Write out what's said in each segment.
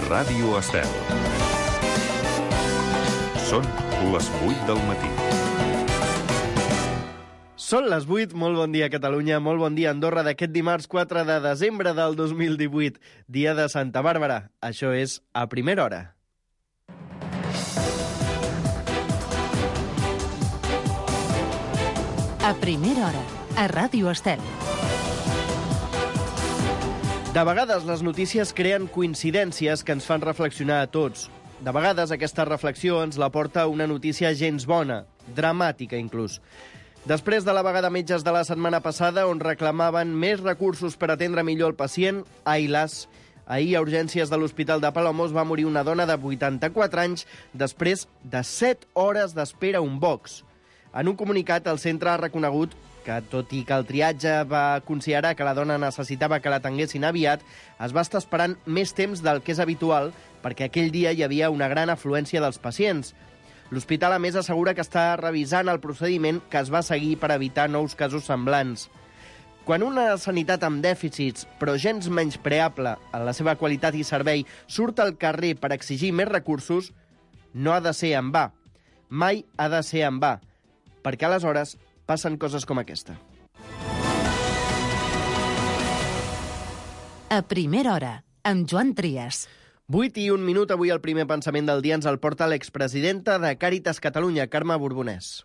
Ràdio Estel. Són les 8 del matí. Són les 8, molt bon dia Catalunya, molt bon dia Andorra d'aquest dimarts 4 de desembre del 2018, dia de Santa Bàrbara. Això és A Primera Hora. A Primera Hora, a Ràdio Estel. De vegades les notícies creen coincidències que ens fan reflexionar a tots. De vegades aquesta reflexió ens la porta una notícia gens bona, dramàtica inclús. Després de la vaga de metges de la setmana passada, on reclamaven més recursos per atendre millor el pacient, ai las, ahir a urgències de l'Hospital de Palamós va morir una dona de 84 anys després de 7 hores d'espera a un box. En un comunicat, el centre ha reconegut que, tot i que el triatge va considerar que la dona necessitava que l'atenguessin aviat, es va estar esperant més temps del que és habitual perquè aquell dia hi havia una gran afluència dels pacients. L'hospital, a més, assegura que està revisant el procediment que es va seguir per evitar nous casos semblants. Quan una sanitat amb dèficits, però gens menyspreable en la seva qualitat i servei, surt al carrer per exigir més recursos, no ha de ser en va. Mai ha de ser en va, perquè aleshores passen coses com aquesta. A Primera Hora, amb Joan Trias. 8 i 1 minut, avui el primer pensament del dia ens el porta l'expresidenta de Càritas Catalunya, Carme Borbonès.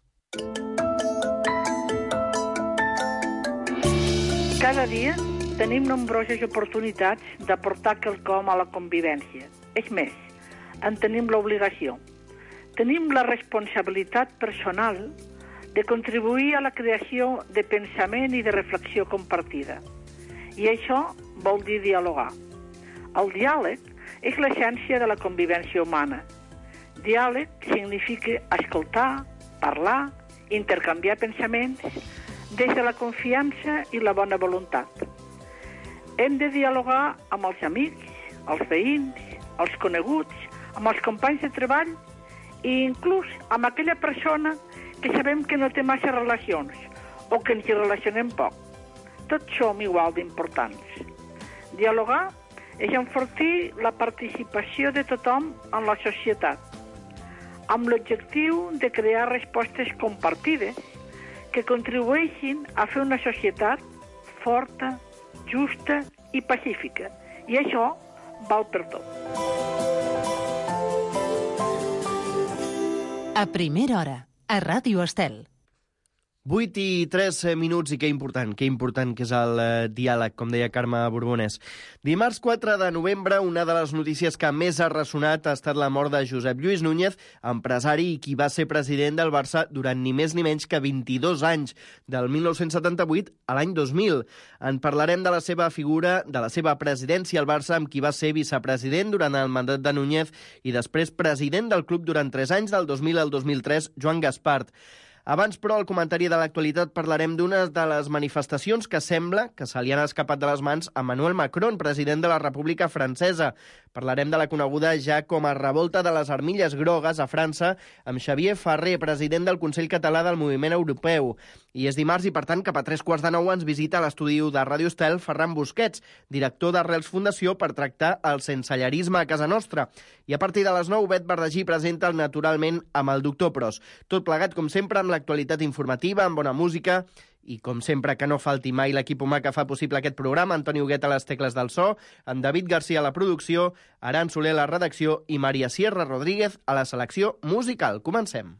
Cada dia tenim nombroses oportunitats d'aportar quelcom a la convivència. És més, en tenim l'obligació. Tenim la responsabilitat personal de contribuir a la creació de pensament i de reflexió compartida. I això vol dir dialogar. El diàleg és l'essència de la convivència humana. Diàleg significa escoltar, parlar, intercanviar pensaments des de la confiança i la bona voluntat. Hem de dialogar amb els amics, els veïns, els coneguts, amb els companys de treball i inclús amb aquella persona que sabem que no té massa relacions o que ens hi relacionem poc. Tots som igual d'importants. Dialogar és enfortir la participació de tothom en la societat, amb l'objectiu de crear respostes compartides que contribueixin a fer una societat forta, justa i pacífica. I això val per tot. A Primera Hora, a Ràdio Estel. 8 i 3 minuts i que important que és el diàleg, com deia Carme Borbonès. Dimarts 4 de novembre, una de les notícies que més ha ressonat ha estat la mort de Josep Lluís Núñez, empresari i qui va ser president del Barça durant ni més ni menys que 22 anys, del 1978 a l'any 2000. En parlarem de la seva figura, de la seva presidència al Barça, amb qui va ser vicepresident durant el mandat de Núñez i després president del club durant 3 anys, del 2000 al 2003, Joan Gaspart. Abans, però, al comentari de l'actualitat parlarem d'una de les manifestacions que sembla que se li han escapat de les mans a Emmanuel Macron, president de la República Francesa. Parlarem de la coneguda ja com a revolta de les armilles grogues a França, amb Xavier Ferrer, president del Consell Català del Moviment Europeu. I és dimarts i, per tant, cap a 3:15 ens visita a l'estudi de Ràdio Estel Ferran Busquets, director d'Arrels Fundació, per tractar el sensellarisme a casa nostra. I a partir de les 9, Bet Verdagí presenta el Naturalment amb el doctor Pros. Tot plegat, com sempre, amb l'actualitat informativa, amb bona música i, com sempre, que no falti mai l'equip humà que fa possible aquest programa, Antoni Huguet a les tecles del so, amb David Garcia a la producció, Aran Soler a la redacció i Maria Sierra Rodríguez a la selecció musical. Comencem.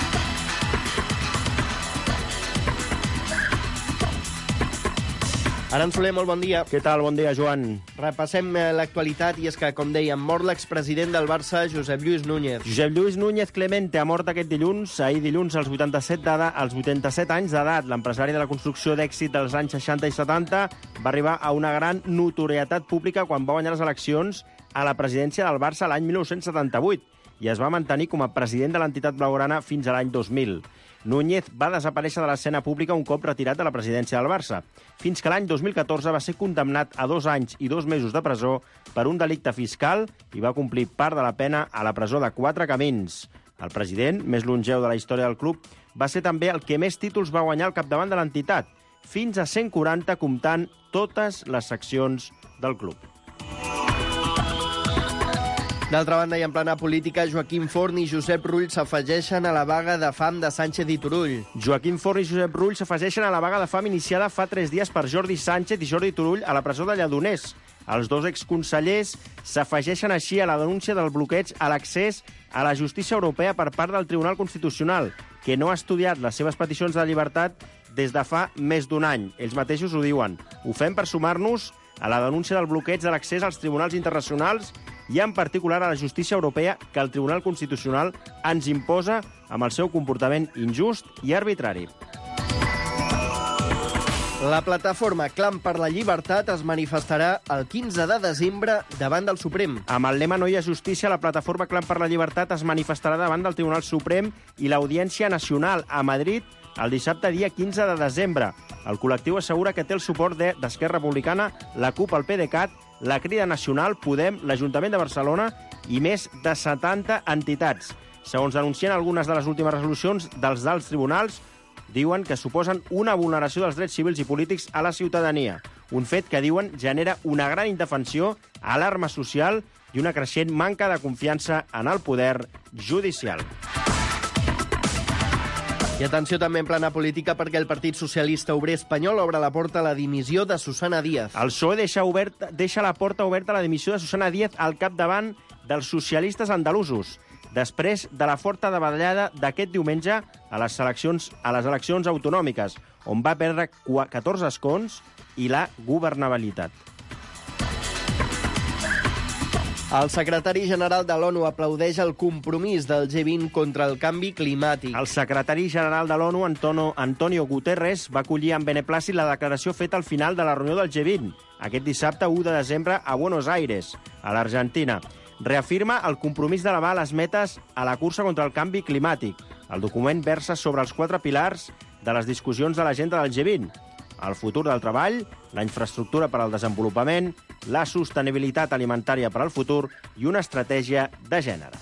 Aran Soler, molt bon dia. Què tal? Bon dia, Joan. Repassem l'actualitat i és que, com dèiem, mort l'expresident del Barça, Josep Lluís Núñez. Josep Lluís Núñez Clemente ha mort aquest dilluns, ahir dilluns, als 87 anys d'edat. L'empresari de la construcció d'èxit dels anys 60 i 70 va arribar a una gran notorietat pública quan va guanyar les eleccions a la presidència del Barça l'any 1978 i es va mantenir com a president de l'entitat blaugrana fins a l'any 2000. Núñez va desaparèixer de l'escena pública un cop retirat de la presidència del Barça, fins que l'any 2014 va ser condemnat a 2 anys i 2 mesos de presó per un delicte fiscal i va complir part de la pena a la presó de 4 Camins. El president, més longeu de la història del club, va ser també el que més títols va guanyar al capdavant de l'entitat, fins a 140 comptant totes les seccions del club. D'altra banda, i en plana política, Joaquim Forn i Josep Rull s'afegeixen a la vaga de fam de Sánchez i Turull. Joaquim Forn i Josep Rull s'afegeixen a la vaga de fam iniciada fa 3 dies per Jordi Sánchez i Jordi Turull a la presó de Lledoners. Els dos exconsellers s'afegeixen així a la denúncia del bloqueig a l'accés a la justícia europea per part del Tribunal Constitucional, que no ha estudiat les seves peticions de llibertat des de fa més d'un any. Ells mateixos ho diuen. Ho fem per sumar-nos a la denúncia del bloqueig de l'accés als tribunals internacionals i en particular a la justícia europea que el Tribunal Constitucional ens imposa amb el seu comportament injust i arbitrari. La plataforma Clam per la Llibertat es manifestarà el 15 de desembre davant del Suprem. Amb el lema No hi ha justícia, la plataforma Clam per la Llibertat es manifestarà davant del Tribunal Suprem i l'Audiència Nacional a Madrid el dissabte dia 15 de desembre. El col·lectiu assegura que té el suport d'Esquerra Republicana, la CUP, el PDeCAT, la Crida Nacional, Podem, l'Ajuntament de Barcelona i més de 70 entitats. Segons denuncien algunes de les últimes resolucions dels alts tribunals, diuen que suposen una vulneració dels drets civils i polítics a la ciutadania. Un fet que, diuen, genera una gran indefensió, alarma social i una creixent manca de confiança en el poder judicial. I atenció també en plana política perquè el Partit Socialista Obrer Espanyol obre la porta a la dimissió de Susana Díaz. El PSOE deixa la porta oberta a la dimissió de Susana Díaz al capdavant dels socialistes andalusos, després de la forta davallada d'aquest diumenge a les eleccions autonòmiques, on va perdre 14 escons i la governabilitat. El secretari general de l'ONU aplaudeix el compromís del G20 contra el canvi climàtic. El secretari general de l'ONU, Antonio Guterres, va acollir amb beneplàcit la declaració feta al final de la reunió del G20, aquest dissabte 1 de desembre a Buenos Aires, a l'Argentina. Reafirma el compromís d'elevar les metes a la cursa contra el canvi climàtic. El document versa sobre els 4 pilars de les discussions de l'agenda del G20. El futur del treball, la infraestructura per al desenvolupament, la sostenibilitat alimentària per al futur i una estratègia de gènere.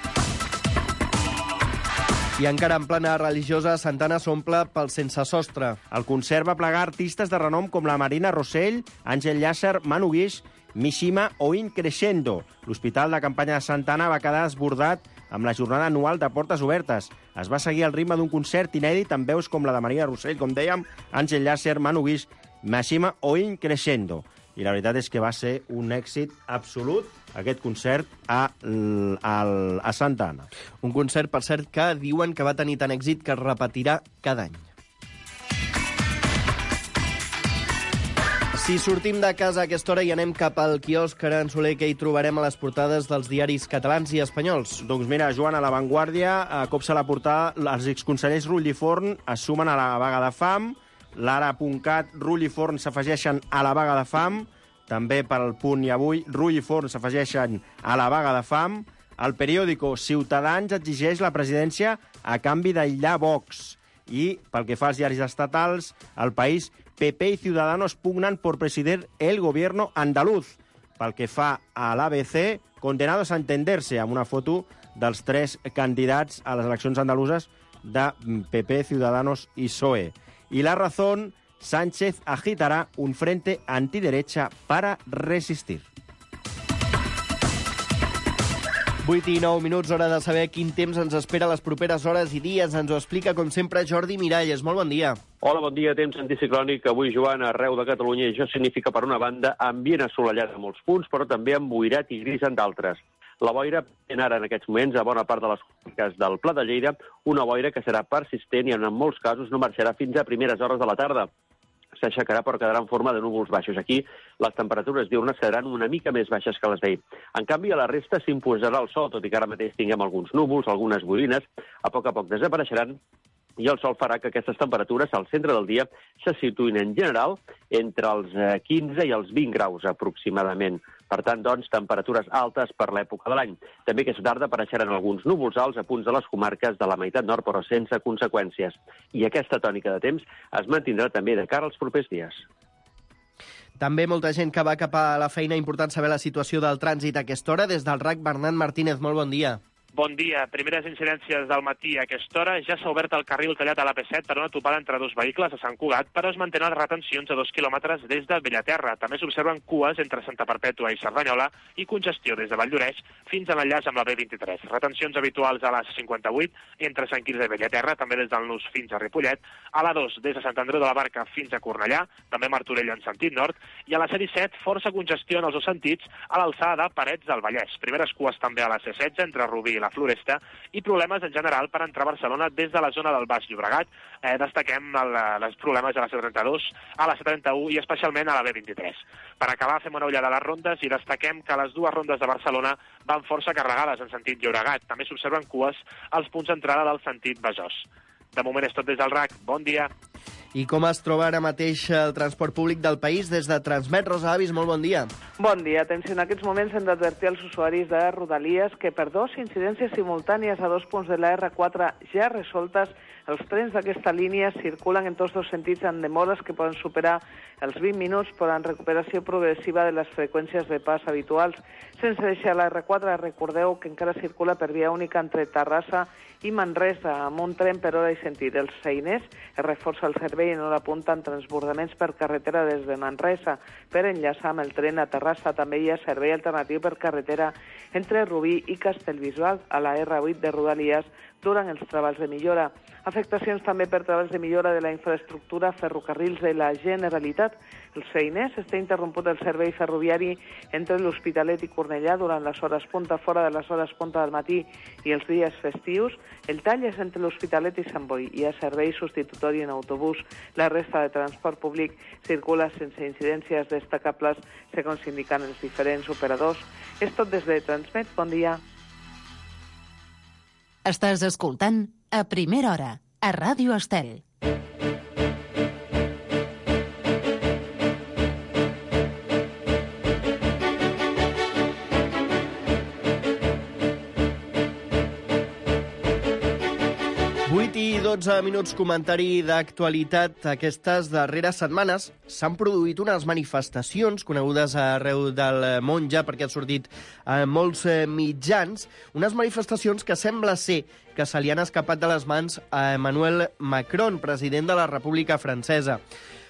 I encara en plana religiosa, Santana s'omple pel sense sostre. El concert va plegar artistes de renom com la Marina Rossell, Àngel Llàcer, Manu Guix, Mishima o Increscendo. L'Hospital de Campanya de Santana va quedar desbordat amb la jornada anual de portes obertes. Es va seguir el ritme d'un concert inèdit amb veus com la de Marina Rossell, com dèiem, Àngel Llàcer, Manu Guix, Mishima o Increscendo. I la veritat és que va ser un èxit absolut aquest concert a Santa Anna. Un concert, per cert, que diuen que va tenir tant èxit que es repetirà cada any. Si sortim de casa a aquesta hora i anem cap al quiosc Aran Soler, que hi trobarem a les portades dels diaris catalans i espanyols. Doncs mira, Joan, a La Vanguardia copsa la portada, els exconsellers Rull i Forn es sumen a la vaga de fam, l'Ara.cat, Rull i Forn s'afegeixen a la vaga de fam, també per al Punt i Avui, Rull i Forn s'afegeixen a la vaga de fam, el periòdico Ciutadans exigeix la presidència a canvi d'aïllar Vox, i pel que fa als diaris estatals, El País, PP y Ciudadanos pugnan por presidir el gobierno andaluz. Pel que fa a l'ABC, condenados a entenderse, amb una foto dels 3 candidats a les eleccions andaluses de PP, Ciudadanos i PSOE. I La Razón, Sánchez agitará un frente antiderecha para resistir. 8 i 9 minuts, hora de saber quin temps ens espera les properes hores i dies. Ens ho explica, com sempre, Jordi Miralles. Molt bon dia. Hola, bon dia. Temps anticiclònic avui, Joan, arreu de Catalunya. I això significa, per una banda, ambient assolellat en molts punts, però també emboirat i gris en d'altres. La boira en ara, en aquests moments, a bona part de les comarques del Pla de Lleida, una boira que serà persistent i en molts casos no marxarà fins a primeres hores de la tarda. S'aixecarà però quedarà en forma de núvols baixos. Aquí les temperatures diurnes quedaran una mica més baixes que les d'ahir. En canvi, a la resta s'imposarà el sol, tot i que ara mateix tinguem alguns núvols, algunes boirines, a poc desapareixeran, i el sol farà que aquestes temperatures al centre del dia se situïn en general entre els 15 i els 20 graus aproximadament. Per tant, doncs, temperatures altes per l'època de l'any. També aquesta tarda apareixeran alguns núvols alts a punts de les comarques de la meitat nord, però sense conseqüències. I aquesta tònica de temps es mantindrà també de cara als propers dies. També molta gent que va cap a la feina. Important saber la situació del trànsit a aquesta hora. Des del RAC, Bernat Martínez, molt bon dia. Bon dia. Primeres incidències del matí a aquesta hora. Ja s'ha obert el carril tallat a l'AP7 per una topada entre dos vehicles a Sant Cugat, però es mantenen retencions a 2 quilòmetres des de Bellaterra. També s'observen cues entre Santa Perpètua i Cerdanyola i congestió des de Valldoreix fins a l'enllaç amb la B23. Retencions habituals a l'A58 entre Sant Quirze i Bellaterra, també des del Nus fins a Ripollet, a l'A2 des de Sant Andreu de la Barca fins a Cornellà, també a Martorell en sentit nord, i a la C17 força congestió en els dos sentits a l'alçada de Parets del Vallès. Primeres cues també a la C16 entre Rubí i la Floresta i problemes en general per entrar a Barcelona des de la zona del Baix Llobregat. Destaquem els problemes a la C32, a la C31 i especialment a la B23. Per acabar, fem una ullada a les rondes i destaquem que les dues rondes de Barcelona van força carregades en sentit Llobregat. També s'observen cues als punts d'entrada del sentit Besòs. De moment és tot des del RAC. Bon dia. I com es troba ara mateix el transport públic del país des de Transmet? Rosa Avis, molt bon dia. Bon dia. Atenció, en aquests moments hem d'advertir als usuaris de Rodalies que per 2 incidències simultànies a 2 punts de la R4 ja resoltes, els trens d'aquesta línia circulen en tots dos sentits amb demores que poden superar els 20 minuts, però en recuperació progressiva de les freqüències de pas habituals. Sense deixar la R4, recordeu que encara circula per via única entre Terrassa i Manresa, amb un tren per hora i sentit. Els feiners es reforça el servei en hora punta amb transbordaments per carretera des de Manresa. Per enllaçar amb el tren a Terrassa també hi ha servei alternatiu per carretera entre Rubí i Castellbisbal a la R8 de Rodalies durant els treballs de millora. Afectacions també per treballs de millora de la infraestructura ferrocarrils de la Generalitat. Els feiners està interromput el servei ferroviari entre l'Hospitalet i Cornellà durant les hores punta, fora de les hores punta del matí i els dies festius. El tall és entre l'Hospitalet i Sant Boi. Hi ha servei substitutori en autobús. La resta de transport públic circula sense incidències destacables, segons indiquen els diferents operadors. És tot des de Transmet. Bon dia. Estàs escoltant a Primera Hora, a Ràdio Estel. I 12 minuts, comentari d'actualitat. Aquestes darreres setmanes s'han produït unes manifestacions conegudes arreu del món ja perquè han sortit molts mitjans, unes manifestacions que sembla ser que se li han escapat de les mans a Emmanuel Macron, president de la República Francesa.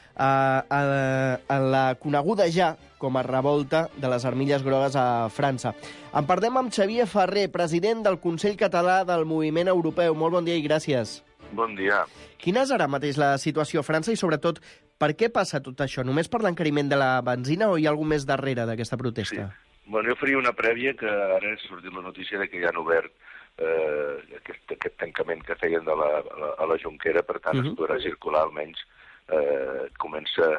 En la coneguda ja com a revolta de les armilles grogues a França. En parlem amb Xavier Ferrer, president del Consell Català del Moviment Europeu. Molt bon dia i gràcies. Bon dia. Quina és ara mateix la situació a França i, sobretot, per què passa tot això? Només per l'encariment de la benzina o hi ha alguna més darrere d'aquesta protesta? Sí. Bueno, jo faria una prèvia que ara ha sortit la notícia de que ja han obert aquest tancament que feien a la Jonquera, per tant es podrà circular almenys. Comença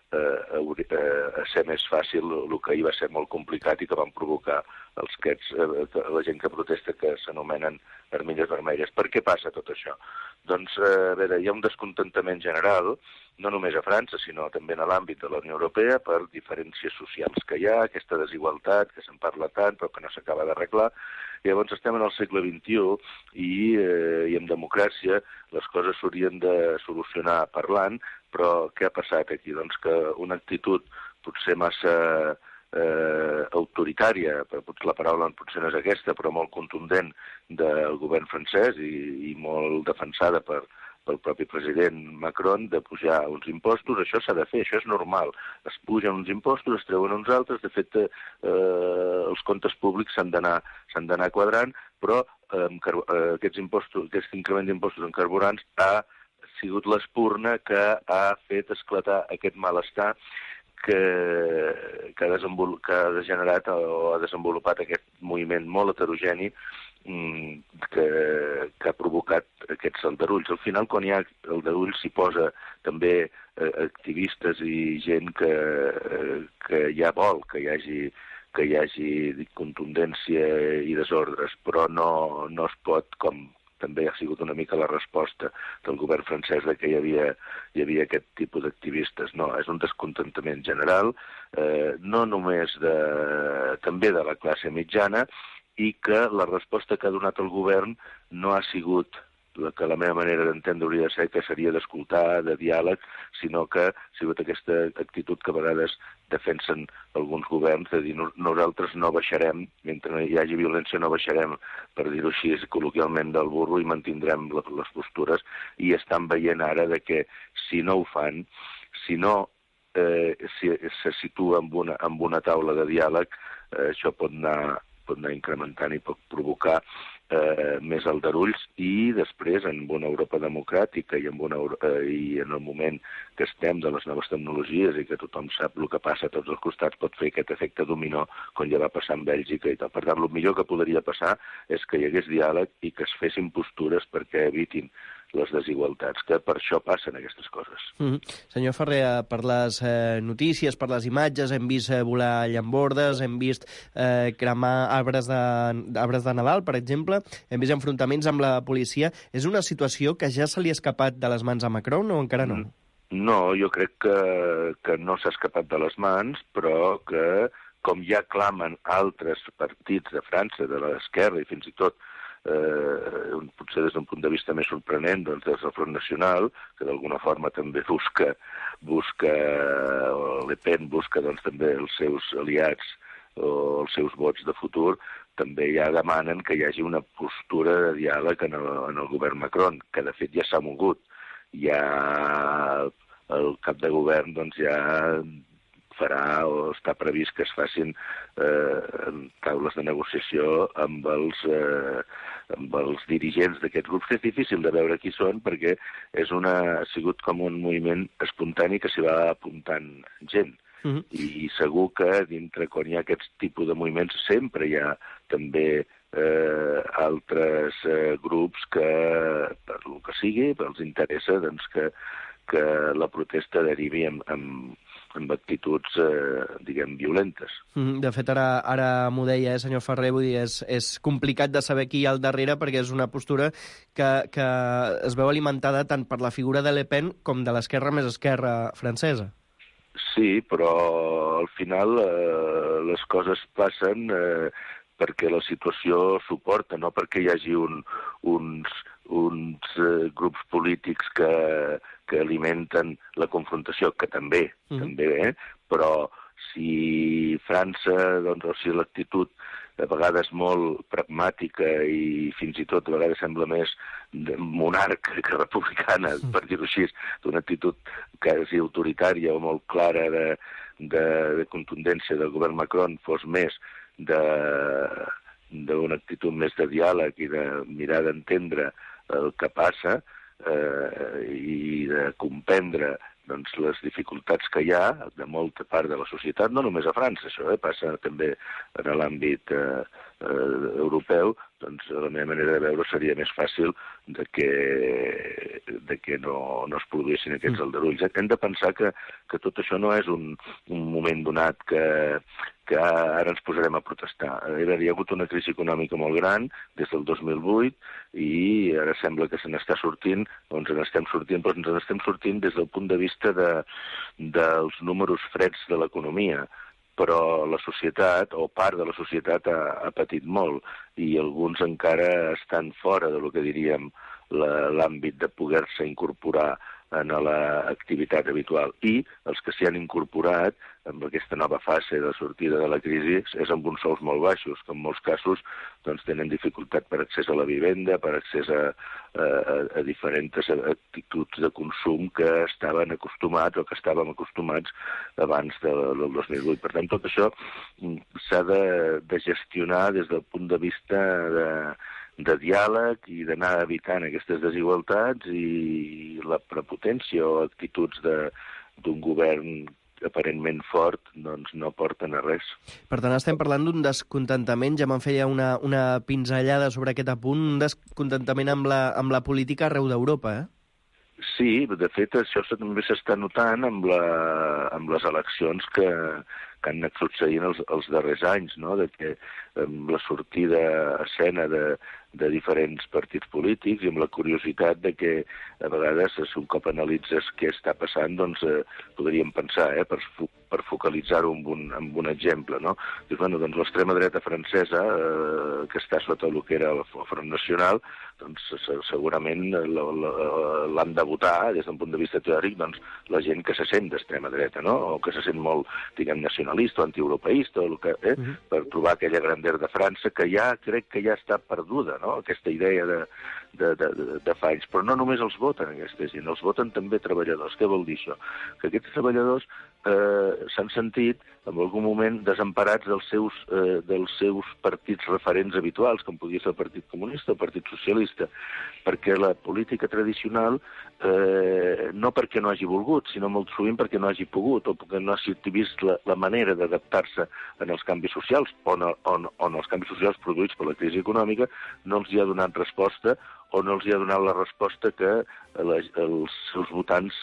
a ser més fàcil el que ahir va ser molt complicat i que van provocar la gent que protesta, que s'anomenen armilles vermelles. Per què passa tot això? Doncs, a veure, hi ha un descontentament general, no només a França, sinó també en l'àmbit de la Unió Europea, per diferències socials que hi ha, aquesta desigualtat que se'n parla tant però que no s'acaba d'arreglar. Llavors estem en el segle XXI i en democràcia les coses s'haurien de solucionar parlant, però què ha passat aquí? Doncs que una actitud potser massa autoritària, la paraula potser no és aquesta, però molt contundent del govern francès i molt defensada pel propi president Macron, de pujar uns impostos. Això s'ha de fer, això és normal. Es pugen uns impostos, es treuen uns altres. De fet, els comptes públics s'han d'anar quadrant, però aquest increment d'impostos en carburants ha sigut l'espurna que ha fet esclatar aquest malestar que ha generat o ha desenvolupat aquest moviment molt heterogeni que ha provocat aquests aldarulls. Al final, quan hi ha aldarulls, s'hi posa també activistes i gent que ja vol que hi hagi contundència i desordres, però no es pot, com també ha sigut una mica la resposta del govern francès de que hi havia aquest tipus d'activistes. No, és un descontentament general, no només també de la classe mitjana, i que la resposta que ha donat el govern no ha sigut que la meva manera d'entendre hauria de ser que seria d'escoltar, de diàleg, sinó que ha sigut aquesta actitud que a vegades defensen alguns governs, de dir nosaltres no baixarem, mentre no hi hagi violència no baixarem, per dir-ho així col·loquialment, del burro i mantindrem les postures, i estan veient ara de que si no ho fan, si no se situa en una taula de diàleg, això pot anar incrementant i pot provocar més aldarulls, i després en una Europa democràtica i en el moment que estem de les noves tecnologies i que tothom sap el que passa a tots els costats, pot fer aquest efecte dominó com ja va passar en Bèlgica i tal. Per tant, el millor que podria passar és que hi hagués diàleg i que es fessin postures perquè evitin les desigualtats, que per això passen aquestes coses. Senyor Ferrer, per les notícies, per les imatges, hem vist volar llambordes, hem vist cremar arbres de Nadal, per exemple, hem vist enfrontaments amb la policia. És una situació que ja se li ha escapat de les mans a Macron o encara no? No, jo crec que no s'ha escapat de les mans, però que, com ja clamen altres partits de França, de l'esquerra i fins i tot potser des d'un punt de vista més sorprenent, doncs des del Front Nacional, que d'alguna forma també busca Le Pen busca doncs també els seus aliats o els seus vots de futur, també ja demanen que hi hagi una postura de diàleg en el govern Macron, que de fet ja s'ha mogut. Ja el cap de govern doncs ja farà o està previst que es facin taules de negociació amb els dirigents d'aquests grups, que és difícil de veure qui són perquè ha sigut com un moviment espontani que s'hi va apuntant gent. I segur que dintre, quan hi ha aquest tipus de moviments, sempre hi ha també altres grups que, per el que sigui, els interessa doncs, que la protesta derivi amb actituds, diguem, violentes. De fet, ara m'ho deia, senyor Ferrer, vull dir, és complicat de saber qui hi ha al darrere, perquè és una postura que es veu alimentada tant per la figura de Le Pen com de l'esquerra més esquerra francesa. Sí, però al final les coses passen perquè la situació suporta, no perquè hi hagi uns grups polítics que alimenten la confrontació, que també, però si França, doncs, o sigui, l'actitud a vegades molt pragmàtica i fins i tot a vegades sembla més monarca que republicana, per dir-ho així, d'una actitud quasi autoritària o molt clara de contundència del govern Macron, fos més d'una actitud més de diàleg i de mirar d'entendre el que passa i de comprendre doncs, les dificultats que hi ha de molta part de la societat, no només a França, això passa també en l'àmbit europeu, doncs la meva manera de veure seria més fàcil de que no es produïssin aquests aldarulls. Hem de pensar que tot això no és un moment donat que ara ens posarem a protestar. Hi ha hagut una crisi econòmica molt gran des del 2008 i ara sembla que se n'està sortint, o ens n'estem sortint, però ens n'estem sortint des del punt de vista dels números freds de l'economia. Però la societat, o part de la societat, ha patit molt i alguns encara estan fora de lo que diríem l'àmbit de poder-se incorporar en l'activitat habitual. I els que s'hi han incorporat amb aquesta nova fase de sortida de la crisi és amb uns sous molt baixos, que en molts casos doncs, tenen dificultat per accés a la vivenda, per accés a diferents actituds de consum que estaven acostumats o que estàvem acostumats abans del 2008. Per tant, tot això s'ha de gestionar des del punt de vista de diàleg i d'anar evitant aquestes desigualtats i la prepotència o actituds d'un govern aparentment fort doncs no porten a res. Per tant, estem parlant d'un descontentament, ja me'n feia una pinzellada sobre aquest apunt, un descontentament amb la política arreu d'Europa, Sí, de fet, això també s'està notant amb les eleccions que han anat succeint els darrers anys, no? De que amb la sortida a escena de diferents partits polítics, i amb la curiositat de que a vegades, si un cop analitzes què està passant, doncs podríem pensar, per focalitzar-ho amb un exemple, no? Dius, bueno, doncs l'extrema dreta francesa, que està sota el que era el Front Nacional, doncs segurament l'han de votar, des d'un punt de vista teòric, doncs la gent que se sent d'extrema dreta, no? O que se sent molt, diguem, nacionalista o antieuropeista, per trobar aquella grandeur de França, que ja crec que ja està perduda, no? Aquesta idea de fa anys. Però no només els voten, aquesta gent, els voten també treballadors. Què vol dir això? Que aquests treballadors s'han sentit en algun moment desemparats dels seus partits referents habituals, com podia ser el Partit Comunista o el Partit Socialista, perquè la política tradicional, no perquè no hagi volgut, sinó molt sovint perquè no hagi pogut, o perquè no hagi vist la manera d'adaptar-se en els canvis socials, on els canvis socials produïts per la crisi econòmica no els hi ha donat resposta, o no els hi ha donat la resposta que els seus votants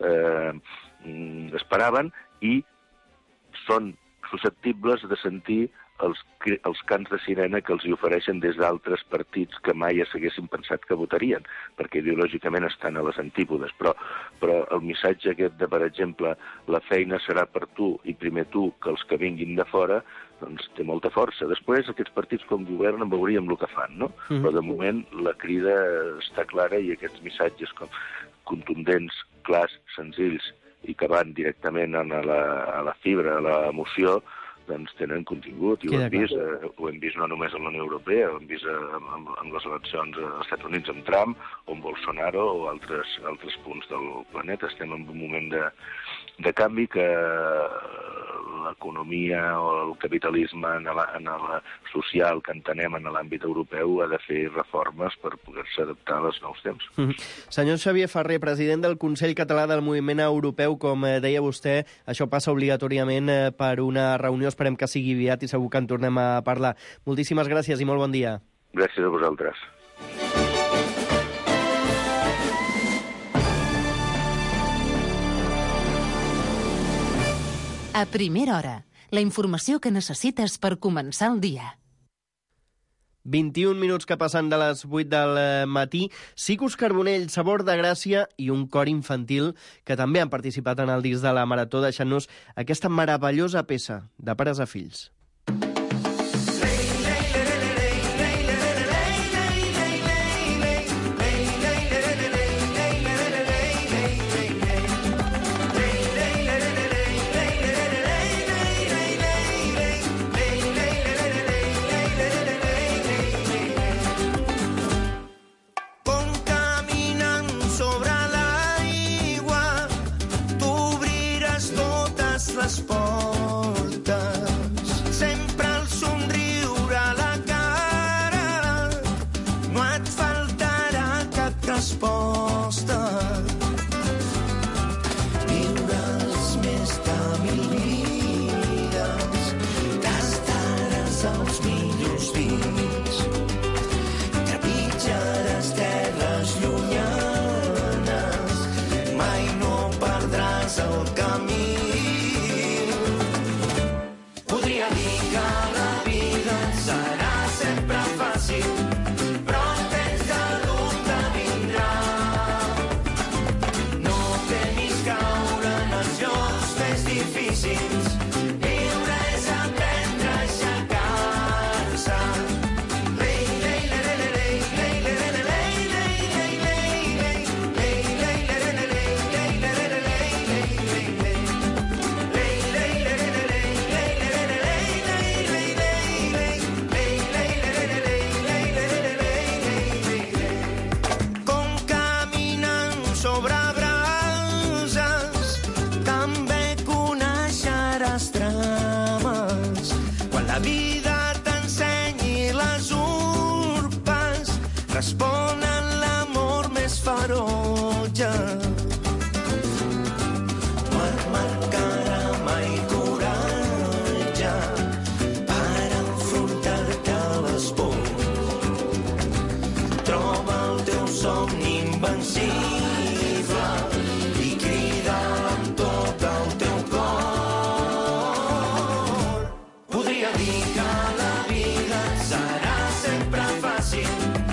esperaven, i són susceptibles de sentir els cants de sirena que els hi ofereixen des d'altres partits que mai s'haguessin pensat que votarien, perquè ideològicament estan a les antípodes. Però el missatge aquest de, per exemple, la feina serà per tu i primer tu que els que vinguin de fora, doncs té molta força. Després, aquests partits com governen veuríem el que fan, no? Però de moment la crida està clara, i aquests missatges contundents, clars, senzills, i que van directament a la fibra, a l'emoció, doncs tenen contingut, i ho hem vist no només en la Unió Europea, ho hem vist en les eleccions als Estats Units amb Trump, o amb Bolsonaro, o altres punts del planeta. Estem en un moment de canvi que l'economia o el capitalisme en la social que entenem en l'àmbit europeu ha de fer reformes per poder-se adaptar als nous temps. Senyor Xavier Ferrer, president del Consell Català del Moviment Europeu, com deia vostè, això passa obligatòriament per una reunió, esperem que sigui aviat i segur que en tornem a parlar. Moltíssimes gràcies i molt bon dia. Gràcies a vosaltres. A primera hora, la informació que necessites per començar el dia. 21 minuts que passen de les 8 del matí. Sicus Carbonell, Sabor de Gràcia i un cor infantil que també han participat en el disc de la Marató, deixant-nos aquesta meravellosa peça de pares a fills. Les portes, sempre el somriure a la cara, no et faltarà cap resposta. Viuràs més de 1000 vides, tastaràs els millors vins, trepitjaràs terres llunyanes, mai no perdràs el camí. Responen l'amor més ferotge. No et marcarà mai coratge per enfrontar-te a les pors. Troba el teu somni invencible i crida amb tot el teu cor. Podria dir que la vida serà sempre fàcil,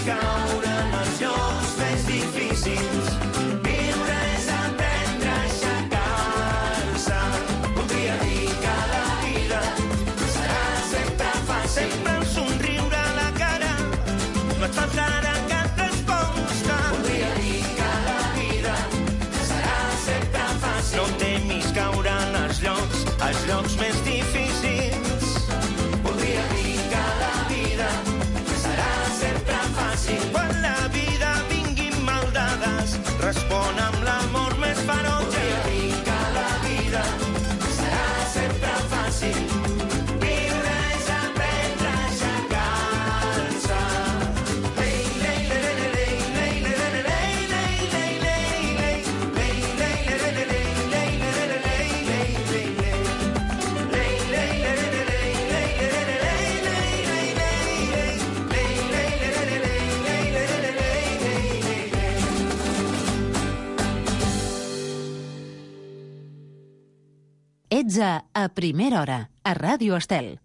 caure en els llocs més difícils. Viure és aprendre a aixecar-se. Voldria dir que la vida serà sempre fàcil. Sempre el somriure a la cara no et faltarà cap resposta. Voldria dir que la vida serà sempre fàcil. No temis caure en els llocs més difícils. Voldria dir que la vida serà sempre fàcil. Quan la vida vingui maldades, respon amb l'amor més ferotge. Voldria dir que la vida serà sempre fàcil. Viure és aprendre a aixecar-se. Ets a Primera Hora, a Ràdio Estel.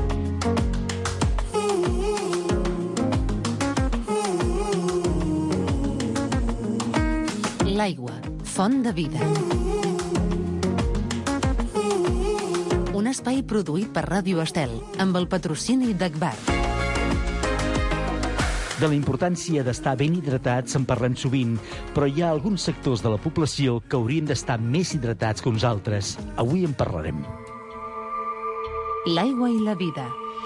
L'aigua, font de vida. Un espai produït per Ràdio Estel, amb el patrocini d'Agbar. De la importància d'estar ben hidratats en parlem sovint, però hi ha alguns sectors de la població que haurien d'estar més hidratats que uns altres. Avui en parlarem. L'aigua i la vida.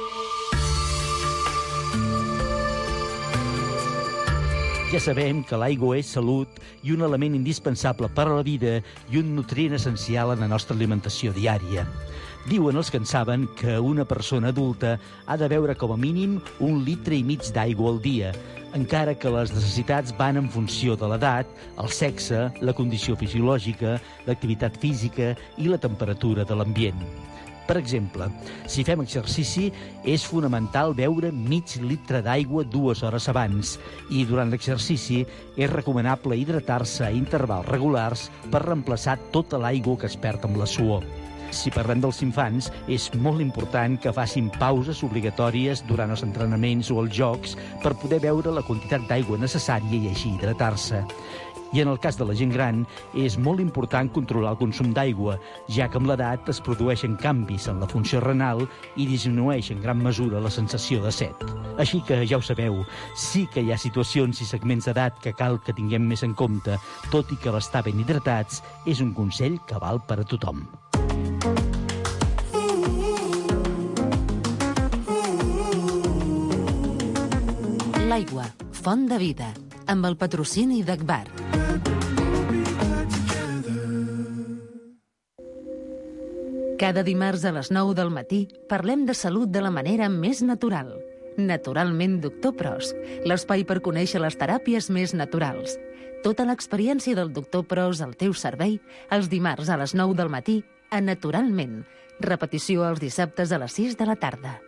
Ja sabem que l'aigua és salut i un element indispensable per a la vida i un nutrient essencial en la nostra alimentació diària. Diuen els que en saben que una persona adulta ha de beure com a mínim 1,5 litres d'aigua al dia, encara que les necessitats van en funció de l'edat, el sexe, la condició fisiològica, l'activitat física i la temperatura de l'ambient. Per exemple, si fem exercici, és fonamental beure mig litre d'aigua 2 hores abans i durant l'exercici és recomanable hidratar-se a intervals regulars per reemplaçar tota l'aigua que es perd amb la suor. Si parlem dels infants, és molt important que facin pauses obligatòries durant els entrenaments o els jocs per poder beure la quantitat d'aigua necessària i així hidratar-se. I en el cas de la gent gran, és molt important controlar el consum d'aigua, ja que amb l'edat es produeixen canvis en la funció renal i disminueix en gran mesura la sensació de set. Així que, ja ho sabeu, sí que hi ha situacions i segments d'edat que cal que tinguem més en compte, tot i que l'estar ben hidratats és un consell que val per a tothom. L'aigua, font de vida, amb el patrocini d'Agbar. Cada dimarts a les 9 del matí parlem de salut de la manera més natural. Naturalment Doctor Pros, l'espai per conèixer les teràpies més naturals. Tota l'experiència del Doctor Pros al teu servei els dimarts a les 9 del matí a Naturalment. Repetició els dissabtes a les 6 de la tarda.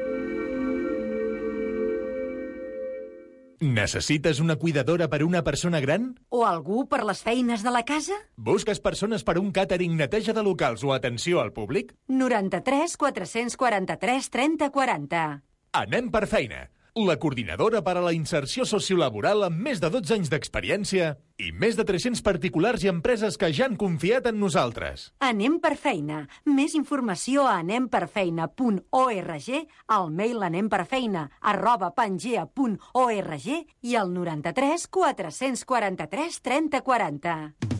Necessites una cuidadora per a una persona gran? O algú per les feines de la casa? Busques persones per un càtering, neteja de locals o atenció al públic? 93 443 30 40. Anem per feina. La coordinadora per a la inserció sociolaboral amb més de 12 anys d'experiència i més de 300 particulars i empreses que ja han confiat en nosaltres. Anem per feina. Més informació a anemperfeina.org, al mail anemperfeina@pangea.org i al 93 443 30 40.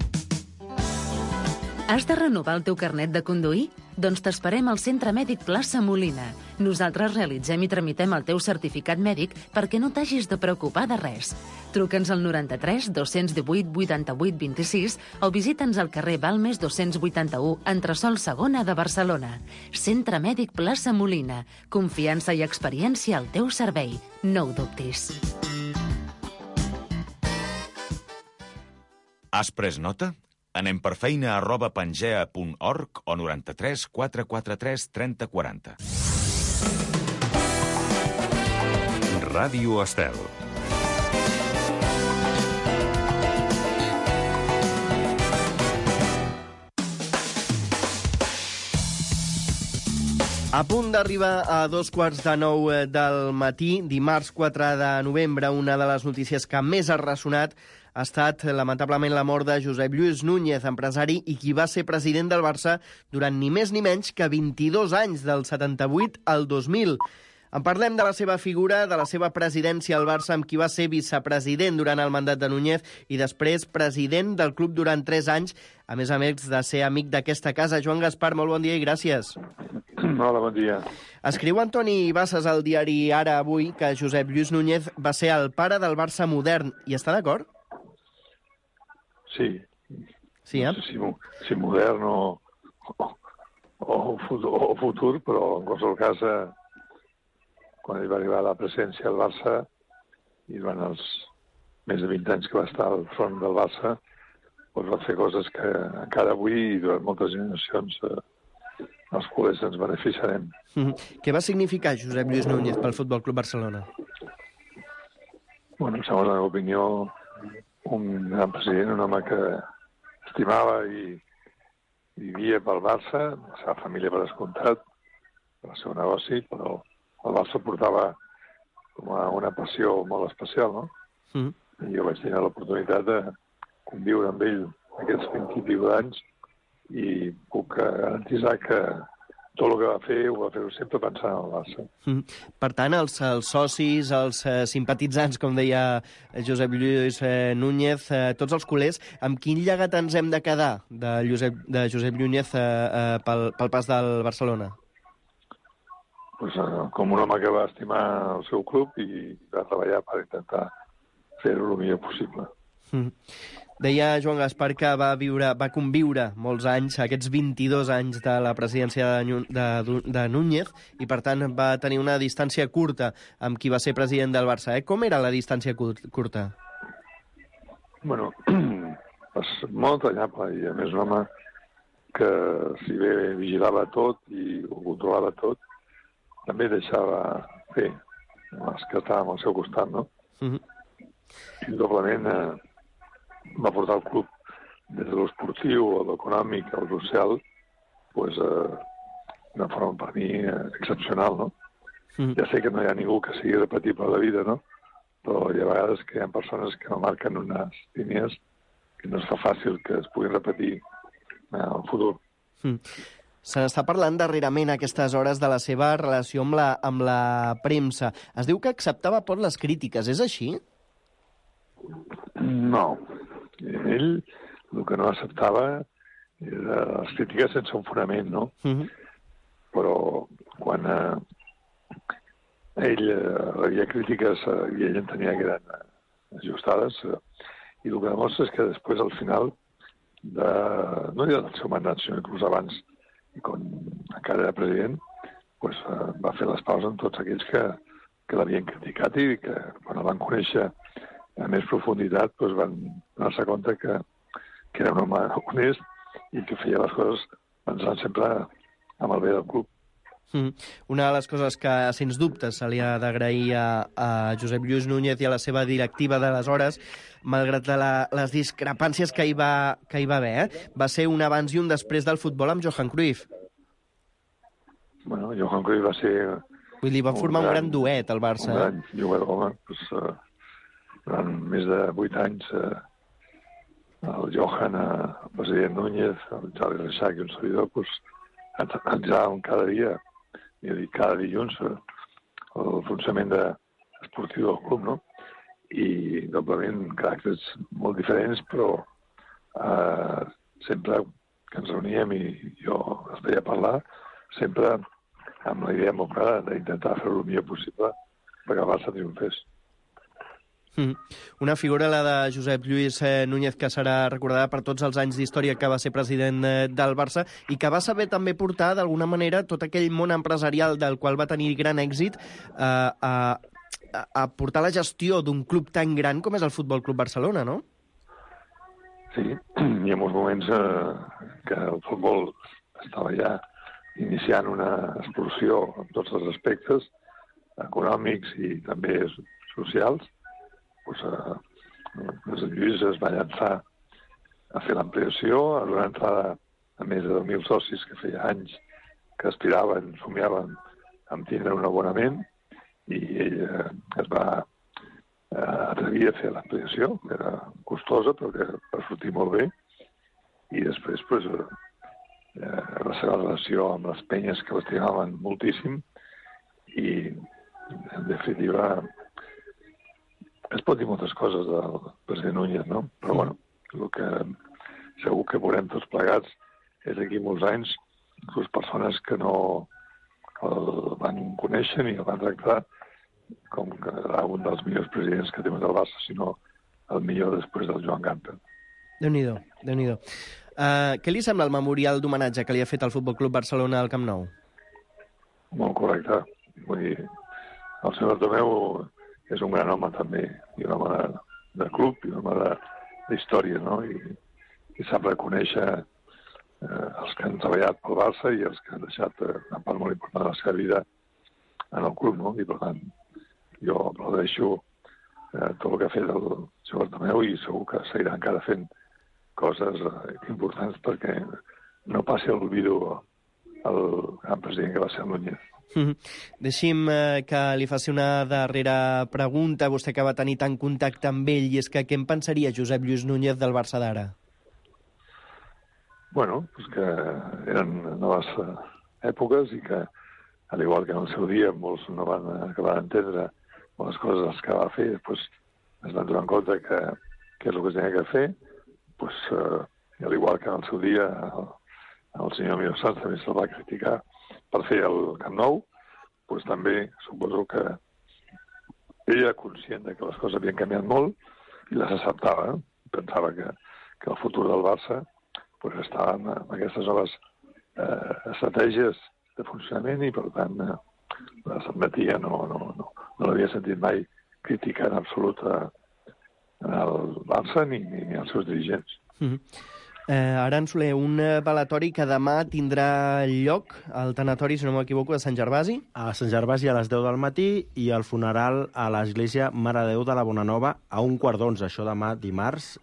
Has de renovar el teu carnet de conduir? Doncs t'esperem al Centre Mèdic Plaça Molina. Nosaltres realitzem i tramitem el teu certificat mèdic perquè no t'hagis de preocupar de res. Truca'ns al 93 218 88 26 o visita'ns al carrer Balmes 281, entresòl Segona de Barcelona. Centre Mèdic Plaça Molina. Confiança i experiència al teu servei. No ho dubtis. Has pres nota? Anem per feina@pangea.org o 93 443 30 40. Ràdio Estel. A punt d'arribar a 8:45 del matí, dimarts 4 de novembre, una de les notícies que més ha ressonat ha estat, lamentablement, la mort de Josep Lluís Núñez, empresari i qui va ser president del Barça durant ni més ni menys que 22 anys, del 78 al 2000. En parlem de la seva figura, de la seva presidència al Barça, amb qui va ser vicepresident durant el mandat de Núñez i després president del club durant 3 anys, a més de ser amic d'aquesta casa. Joan Gaspar, molt bon dia i gràcies. Hola, bon dia. Escriu Antoni Bassas al diari Ara avui que Josep Lluís Núñez va ser el pare del Barça modern. Hi està d'acord? Sí. Sí, no sé si modern o futur, però en qualsevol cas, quan ell va arribar a la presidència del Barça i durant els més de 20 anys que va estar al front del Barça, doncs va fer coses que encara avui i durant moltes generacions els culers ens beneficiarem. Què va significar Josep Lluís Núñez pel Futbol Club Barcelona? Bueno, segons la meva opinió, un gran president, un home que estimava i vivia pel Barça, la seva família per descomptat, el seu negoci, però el Barça portava com a una passió molt especial, no? I jo vaig tenir l'oportunitat de conviure amb ell aquests 20 i pico d'anys i puc garantitzar que tot el que va fer ho va fer sempre pensant en el Barça. Per tant, els socis, els simpatitzants, com deia Josep Lluís Núñez, tots els culers, amb quin llegat ens hem de quedar de Josep Núñez pel pas del Barcelona? Pues, com un home que va estimar el seu club i va treballar per intentar fer-ho el millor possible. Deia Joan Gaspar que va conviure molts anys, aquests 22 anys de la presidència de Núñez, i per tant va tenir una distància curta amb qui va ser president del Barça. Com era la distància curta? Bueno, molt entanyable, i a més un home que si bé vigilava tot i ho controlava tot, també deixava fer els que estàvem al seu costat, no? I doblement va portar el club des de l'esportiu, a l'econòmic, al social, pues, d'una forma per mi excepcional, no? Ja sé que no hi ha ningú que sigui repetible a la vida, no? Però hi ha vegades que hi ha persones que no marquen unes línies que no es fa fàcil que es puguin repetir al futur. Se n'està parlant darrerament a aquestes hores de la seva relació amb la premsa. Es diu que acceptava pot les crítiques, és així? No. Ell el que no acceptava era les crítiques sense un fonament, no? Però quan ell rebia crítiques i ell entenia que eren ajustades, i el que demostra és que després, al final, no ja del seu mandat, sinó inclús abans, i quan encara era president, pues, va fer les paus amb tots aquells que l'havien criticat i que quan el van conèixer a més profunditat pues, van donar-se compte que era un home honest i que feia les coses pensant sempre amb el bé del club. Una de les coses que, sens dubte, se li ha d'agrair a Josep Lluís Núñez i a la seva directiva d'aleshores, malgrat les discrepàncies que hi va haver, va ser un abans i un després del futbol amb Johan Cruyff. Bueno, Johan Cruyff va ser... Vull dir, va formar un gran duet al Barça. Un gran jugador, home. Pues, durant més de 8 anys, el Johan, el president Núñez, el Charlie Reixac i un servidor, pues, analitzàvem cada dia, i cada dilluns, el funcionament esportiu del club, no? I doblement caràcters molt diferents, però sempre que ens reuníem i jo es veia parlar, sempre amb la idea molt clara d'intentar fer-ho el millor possible perquè el Barça triomfés. Una figura, la de Josep Lluís Núñez, que serà recordada per tots els anys d'història que va ser president del Barça i que va saber també portar, d'alguna manera, tot aquell món empresarial del qual va tenir gran èxit a portar la gestió d'un club tan gran com és el Futbol Club Barcelona, no? Sí, hi ha molts moments que el futbol estava ja iniciant una explosió en tots els aspectes econòmics i també socials. Josep Lluís es va llançar a fer l'ampliació, a donar entrada a més de 10.000 socis que feia anys que aspiraven, somiaven amb tindre un abonament, i ell es va atrevir a fer l'ampliació, que era costosa, però que va sortir molt bé, i després la seva relació amb les penyes que l'estimaven moltíssim, i en definitiva es pot dir moltes coses del president Núñez, no? Però bueno, el que segur que veurem tots plegats és aquí molts anys les persones que no el van conèixer ni el van tractar com que era un dels millors presidents que té el Barça, sinó el millor després del Joan Gamper. Déu-n'hi-do, Déu-n'hi-do. Què li sembla el memorial d'homenatge que li ha fet el Futbol Club Barcelona al Camp Nou? Molt correcte. Vull dir, el senyor Bartomeu és un gran home també, i un home de club, i un home d'història, no? I sap reconèixer els que han treballat pel Barça i els que han deixat una part molt important de la seva vida en el club, no? I per tant, jo aplaudeixo tot el que ha fet el senyor Bartomeu i segur que seguirà encara fent coses importants perquè no passi a l'olvido el gran president que va ser Núñez. Deixi'm que li faci una darrera pregunta. Vostè que va tenir tant contacte amb ell, i és que què en pensaria Josep Lluís Núñez del Barça d'ara? Bueno, pues que eren noves èpoques i que, al igual que en el seu dia, molts no van acabar d'entendre les coses que va fer, després es van donar en compte que és el que es tenia que fer, pues, al igual que en el seu dia el senyor Emilio Sanz també se'l va criticar per fer el Camp Nou, pues, també suposo que ell era conscient de que les coses havien canviat molt i les acceptava. Pensava que el futur del Barça pues, estava en aquestes noves estratègies de funcionament i, per tant, les admetia, no l'havia sentit mai criticar en absolut el Barça ni els seus dirigents. Aran Soler, un balatori que demà tindrà lloc al tanatori, si no m'equivoco, de Sant Gervasi? A Sant Gervasi a les 10 del matí i el funeral a l'església Mare de Déu de la Bonanova a 1:15, això demà dimecres,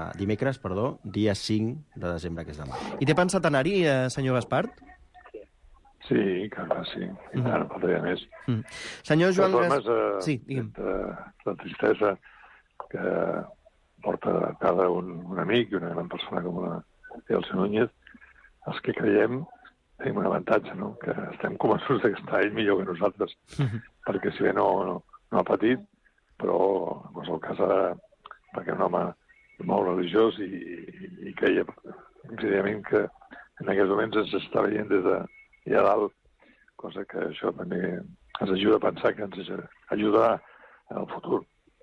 dia 5 de desembre, que és demà. I té pensat anar-hi, senyor Gaspart? Sí, clar que sí. I tant, faltaria més. Senyor Joan Gaspart... Sí, digue'm. La tristesa que porta cada un amic i una gran persona com el senyor Núñez, els que creiem tenim un avantatge, no? Que estem convençuts que està ell millor que nosaltres, perquè si bé no ha patit, però en qualsevol cas perquè un home molt religiós i creia senzillament que en aquests moments ens està veient des d'allà dalt, cosa que això també ens ajuda a pensar que ens ajudarà en el futur.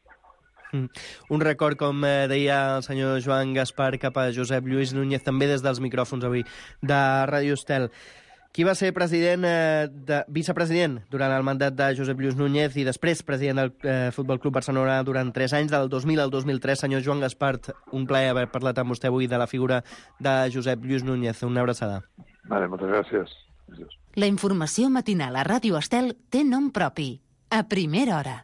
Un record, com deia el senyor Joan Gaspar, cap a Josep Lluís Núñez, també des dels micròfons avui de Ràdio Estel. Qui va ser vicepresident durant el mandat de Josep Lluís Núñez i després president del Futbol Club Barcelona durant 3 anys, del 2000 al 2003. Senyor Joan Gaspar, un plaer haver parlat amb vostè avui de la figura de Josep Lluís Núñez. Una abraçada. Vale, moltes gràcies. La informació matinal a Ràdio Estel té nom propi. A primera hora.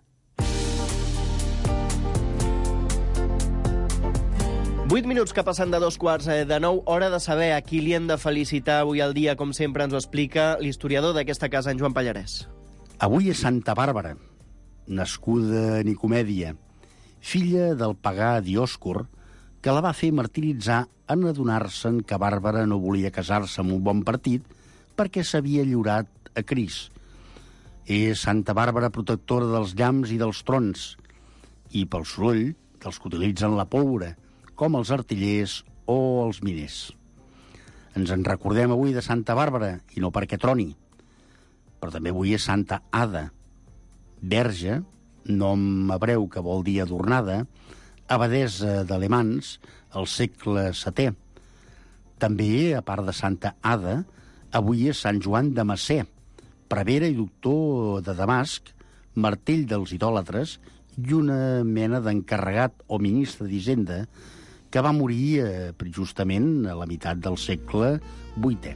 8 minuts que passen de 8:45, hora de saber a qui li hem de felicitar avui al dia, com sempre ens ho explica l'historiador d'aquesta casa, en Joan Pallarès. Avui és Santa Bàrbara, nascuda a Nicomèdia, filla del pagà Diòscor, que la va fer martiritzar en adonar-se'n que Bàrbara no volia casar-se amb un bon partit perquè s'havia lliurat a Crist. És Santa Bàrbara protectora dels llamps i dels trons, i pel soroll dels que utilitzen la pólvora, com els artillers o els miners. Ens en recordem avui de Santa Bàrbara, i no perquè troni. Però també avui és Santa Ada, verge, nom hebreu que vol dir adornada, abadessa d'Alemans al segle VII. També, a part de Santa Ada, avui és Sant Joan de Macer, prevere i doctor de Damasc, martell dels idòlatres i una mena d'encarregat o ministre d'Hisenda que va morir justament a la meitat del segle VIII.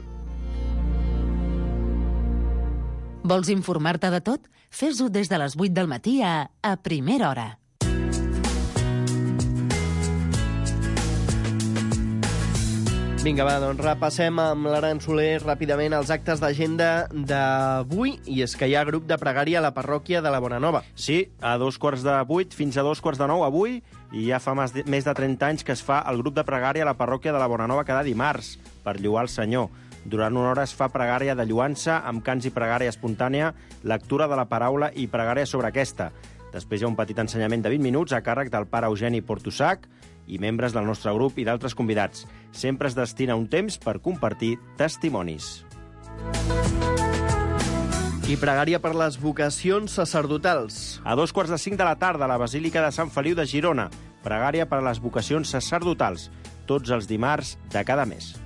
Vols informar-te de tot? Fes-ho des de les 8 del matí a primera hora. Vinga, va, doncs repassem amb l'Aran Soler ràpidament els actes d'agenda d'avui, i és que hi ha grup de pregària a la parròquia de la Bonanova. Sí, a 7:45 fins a 9:45 avui, i ja fa més de 30 anys que es fa el grup de pregària a la parròquia de la Bonanova cada dimarts, per lloar el Senyor. Durant una hora es fa pregària de lloança, amb cants i pregària espontània, lectura de la paraula i pregària sobre aquesta. Després hi ha un petit ensenyament de 20 minuts a càrrec del pare Eugeni Portussac i membres del nostre grup i d'altres convidats. Sempre es destina un temps per compartir testimonis. I pregària per les vocacions sacerdotals. A 4:45 de la tarda, a la Basílica de Sant Feliu de Girona. Pregària per a les vocacions sacerdotals, tots els dimarts de cada mes.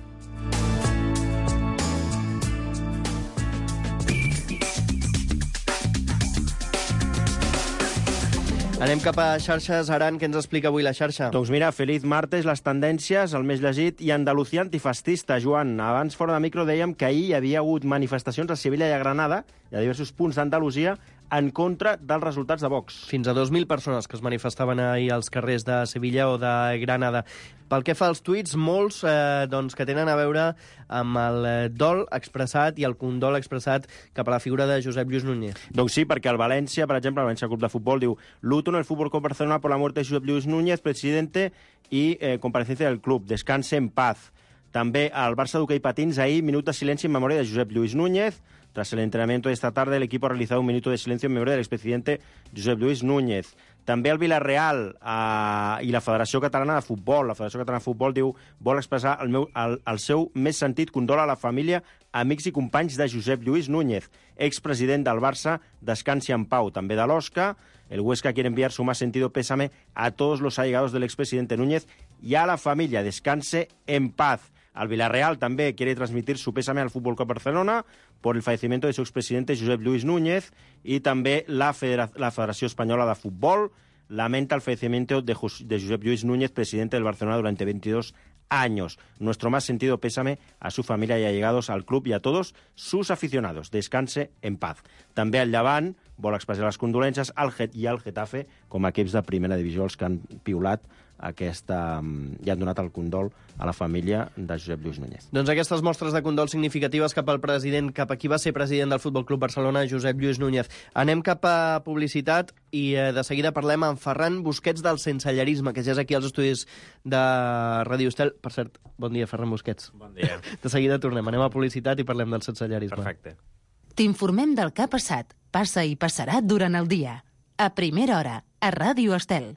Anem cap a xarxes. Aran, què ens explica avui la xarxa? Doncs mira, Feliz Martes, les tendències, el més llegit, i Andalucía antifascista. Joan, abans fora de micro dèiem que ahir hi havia hagut manifestacions a Sevilla i a Granada, i a diversos punts d'Andalusia, en contra dels resultats de Vox. Fins a 2.000 persones que es manifestaven ahir als carrers de Sevilla o de Granada. Pel que fa als tuits, molts doncs, que tenen a veure amb el dol expressat i el condol expressat cap a la figura de Josep Lluís Núñez. Doncs sí, perquè el València, per exemple, el València Club de Futbol, diu: luto en el Fútbol Club Barcelona por la muerte de Josep Lluís Núñez, presidente y comparecencia del club. Descanse en paz. També al Barça d'hoquei patins, ahir, minut de silenci en memòria de Josep Lluís Núñez. Tras el entrenamiento de esta tarde, el equipo ha realizado un minuto de silencio en memoria del expresidente Josep Lluís Núñez. També el Villarreal i la Federació Catalana de Futbol. La Federació Catalana de Futbol diu: vol expressar el seu més sentit condol a la família, amics i companys de Josep Lluís Núñez, expresident del Barça, descansi en pau. També de l'Osca, el Huesca quiere enviar su más sentido pésame a todos los allegados del expresidente Núñez y a la familia, descanse en paz. El Villarreal també quiere transmitir su pésame al Fútbol Club Barcelona por el fallecimiento de su expresidente Josep Lluís Núñez, y també la Federació Espanyola de Futbol lamenta el fallecimiento de Josep Lluís Núñez, presidente del Barcelona durante 22 años. Nuestro más sentido pésame a su familia y allegados al club y a todos sus aficionados. Descanse en paz. També el Llevant vol expressar les condolències al Getafe com a equips de primera divisió, els que han piulat i han donat el condol a la família de Josep Lluís Núñez. Doncs aquestes mostres de condol significatives cap al president, cap a qui va ser president del Futbol Club Barcelona, Josep Lluís Núñez. Anem cap a publicitat i de seguida parlem amb Ferran Busquets del Sensellarisme, que ja és aquí als estudis de Ràdio Estel. Per cert, bon dia, Ferran Busquets. Bon dia. De seguida tornem. Anem a publicitat i parlem del sensellarisme. Perfecte. T'informem del que ha passat, passa i passarà durant el dia. A primera hora, a Ràdio Estel.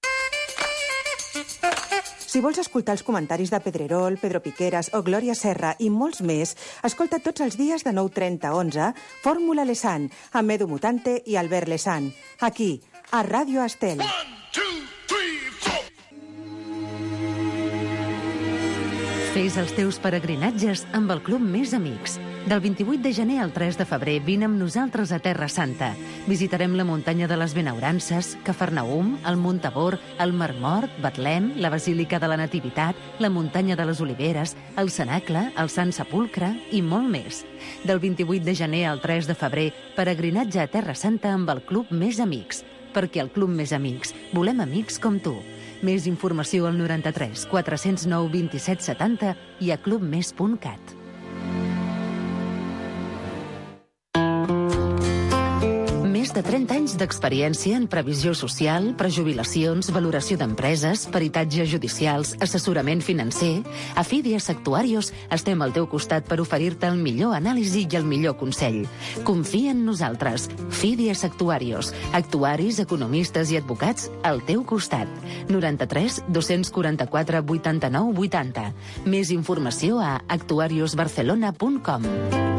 Si vols escoltar els comentaris de Pedrerol, Pedro Piqueras o Glòria Serra i molts més, escolta tots els dies de 9:30 a 11 Fórmula Lesan, amb Edu Mutante i Albert Lesan. Aquí, a Ràdio Estel. Fes els teus peregrinatges amb el Club Més Amics. Del 28 de gener al 3 de febrer vine amb nosaltres a Terra Santa. Visitarem la muntanya de les Benaurances, Cafarnaum, el Mont Tabor, el Mar Mort, Betlem, la Basílica de la Nativitat, la muntanya de les Oliveres, el Cenacle, el Sant Sepulcre i molt més. Del 28 de gener al 3 de febrer, peregrinatge a Terra Santa amb el Club Més Amics. Perquè al Club Més Amics volem amics com tu. Més informació al 93 409 27 70 i a clubmes.cat. Més de 30 anys d'experiència en previsió social, prejubilacions, valoració d'empreses, peritatges judicials, assessorament financer. A Fidias Actuarios estem al teu costat per oferir-te el millor anàlisi i el millor consell. Confia en nosaltres. Fidias Actuarios. Actuaris, economistes i advocats al teu costat. 93 244 89 80. Més informació a actuariosbarcelona.com.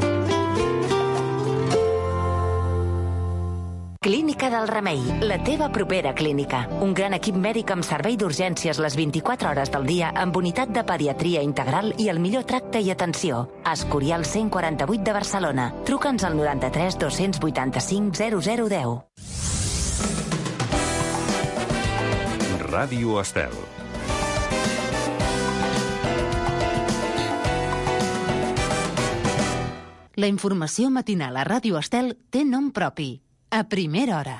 Clínica del Remei, la teva propera clínica. Un gran equip mèdic amb servei d'urgències les 24 hores del dia, amb unitat de pediatria integral i el millor tracte i atenció. Escorial 148 de Barcelona. Truca'ns al 93 285 0010. Ràdio Estel. La informació matinal a Ràdio Estel té nom propi. A primera hora.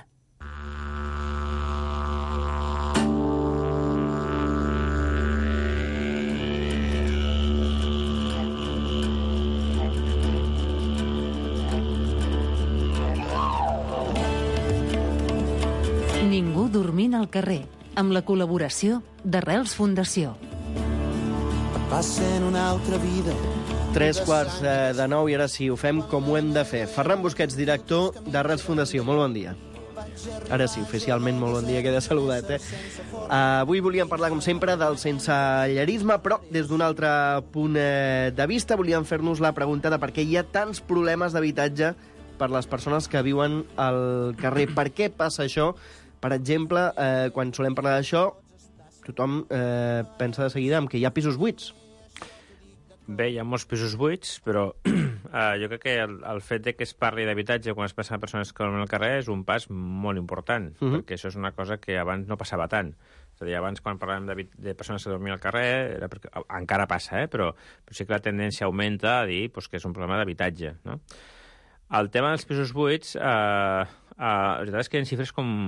al carrer, amb la col·laboració d'Arrels Fundació. Passen una altra vida. 3:15 i ara sí, ho fem com ho hem de fer. Ferran Busquets, director d'Arrels Fundació. Molt bon dia. Ara sí, oficialment molt bon dia, queda saludat, Avui volíem parlar, com sempre, del sensellarisme, però des d'un altre punt de vista volíem fer-nos la pregunta de per què hi ha tants problemes d'habitatge per les persones que viuen al carrer. Per què passa això? Per exemple, quan solem parlar d'això, tothom pensa de seguida en que hi ha pisos buits. Bé, hi ha molts pisos buits, però jo crec que el fet de que es parli d'habitatge quan es passa a persones que dormen al carrer és un pas molt important, perquè això és una cosa que abans no passava tant. És a dir, abans quan parlàvem de persones que dormien al carrer, era perquè, encara passa, però sí que la tendència augmenta a dir que és un problema d'habitatge, no? El tema dels pisos buits, la veritat és que hi ha xifres com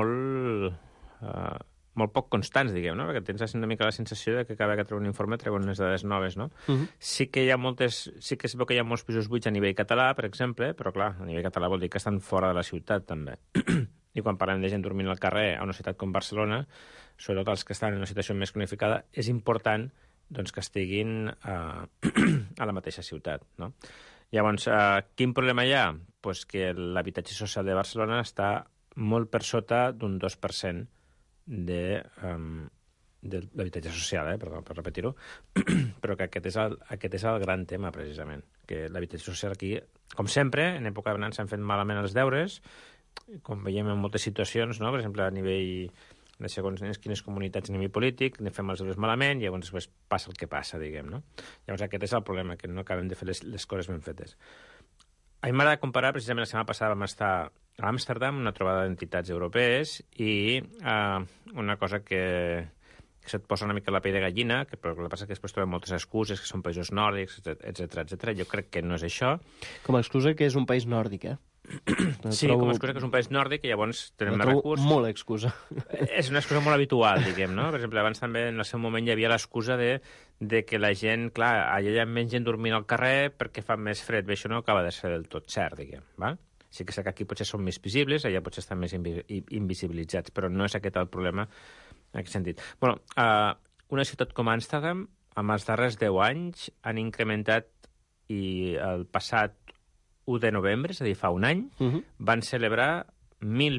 molt poc constants, diguem, no? Perquè tens una mica la sensació de que cada vegada que treuen un informe treuen unes dades noves, no? Sí que es veu que hi ha molts pisos buits a nivell català, per exemple, però clar, a nivell català vol dir que estan fora de la ciutat, també. I quan parlem de gent dormint al carrer a una ciutat com Barcelona, sobretot els que estan en una situació més cronificada, és important que estiguin a la mateixa ciutat, no? Llavors, quin problema hi ha? Pues que l'habitatge social de Barcelona està molt per sota d'un 2% de l'habitatge social, perdó, per repetir-ho, però que aquest és el gran tema, precisament, que l'habitatge social aquí, com sempre, en època de bonança s'han fet malament els deures, com veiem en moltes situacions, no? Per exemple, a nivell de segons quines comunitats a nivell polític, ne fem els deures malament i llavors després passa el que passa, diguem, no? Llavors aquest és el problema, que no acabem de fer les coses ben fetes. A mi m'agrada comparar, precisament la setmana passada vam estar a Amsterdam, una trobada d'entitats europees, i una cosa que se't posa una mica la pell de gallina, però el que passa és que després trobem moltes excuses, que són països nòrdics, etc. Jo crec que no és això. Com a excusa que és un país nòrdic, Sí, com a excusa que és un país nòrdic i llavors tenem més recursos. Molt excusa. És una excusa molt habitual, diguem, no? Per exemple, abans també en el seu moment hi havia l'excusa de que la gent, clar, allà hi ha menys gent dormint al carrer perquè fa més fred. Bé, això no acaba de ser del tot cert, diguem, va? Sí que sé que aquí potser són més visibles, allà potser estan més invisibilitzats, però no és aquest el problema en aquest sentit. Bueno, una ciutat com Amsterdam, amb els darrers 10 anys, han incrementat i el passat 1 de novembre, és a dir, fa un any, van celebrar 1.000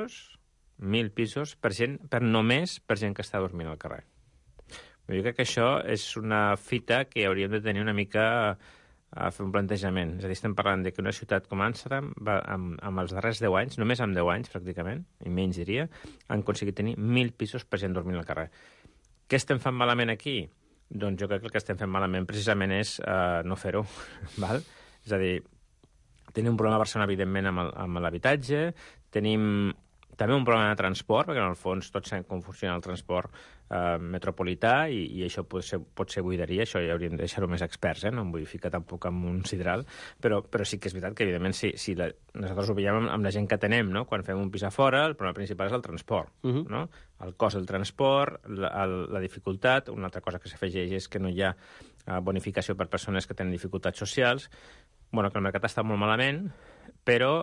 pisos només per gent que està dormint al carrer. Jo crec que això és una fita que hauríem de tenir una mica a fer un plantejament. És a dir, estem parlant de que una ciutat com Amsterdam, amb els darrers 10 anys, només amb 10 anys, pràcticament, i menys diria, han aconseguit tenir 1.000 pisos per gent dormint al carrer. Què estem fent malament aquí? Doncs jo crec que el que estem fent malament precisament és no fer-ho, val? És a dir, tenim un problema a Barcelona, evidentment, amb l'habitatge, tenim també un problema de transport, perquè en el fons tots sabem com funciona el transport metropolità i això pot ser buideria, això ja hauríem de deixar-ho més experts, no em vull ficar tampoc en un sidral, però sí que és veritat que, evidentment, nosaltres ho veiem amb la gent que tenem, no? Quan fem un pis a fora, el problema principal és el transport, no? El cost del transport, la dificultat, una altra cosa que s'afegeix és que no hi ha bonificació per persones que tenen dificultats socials, bueno, que el mercat està molt malament, però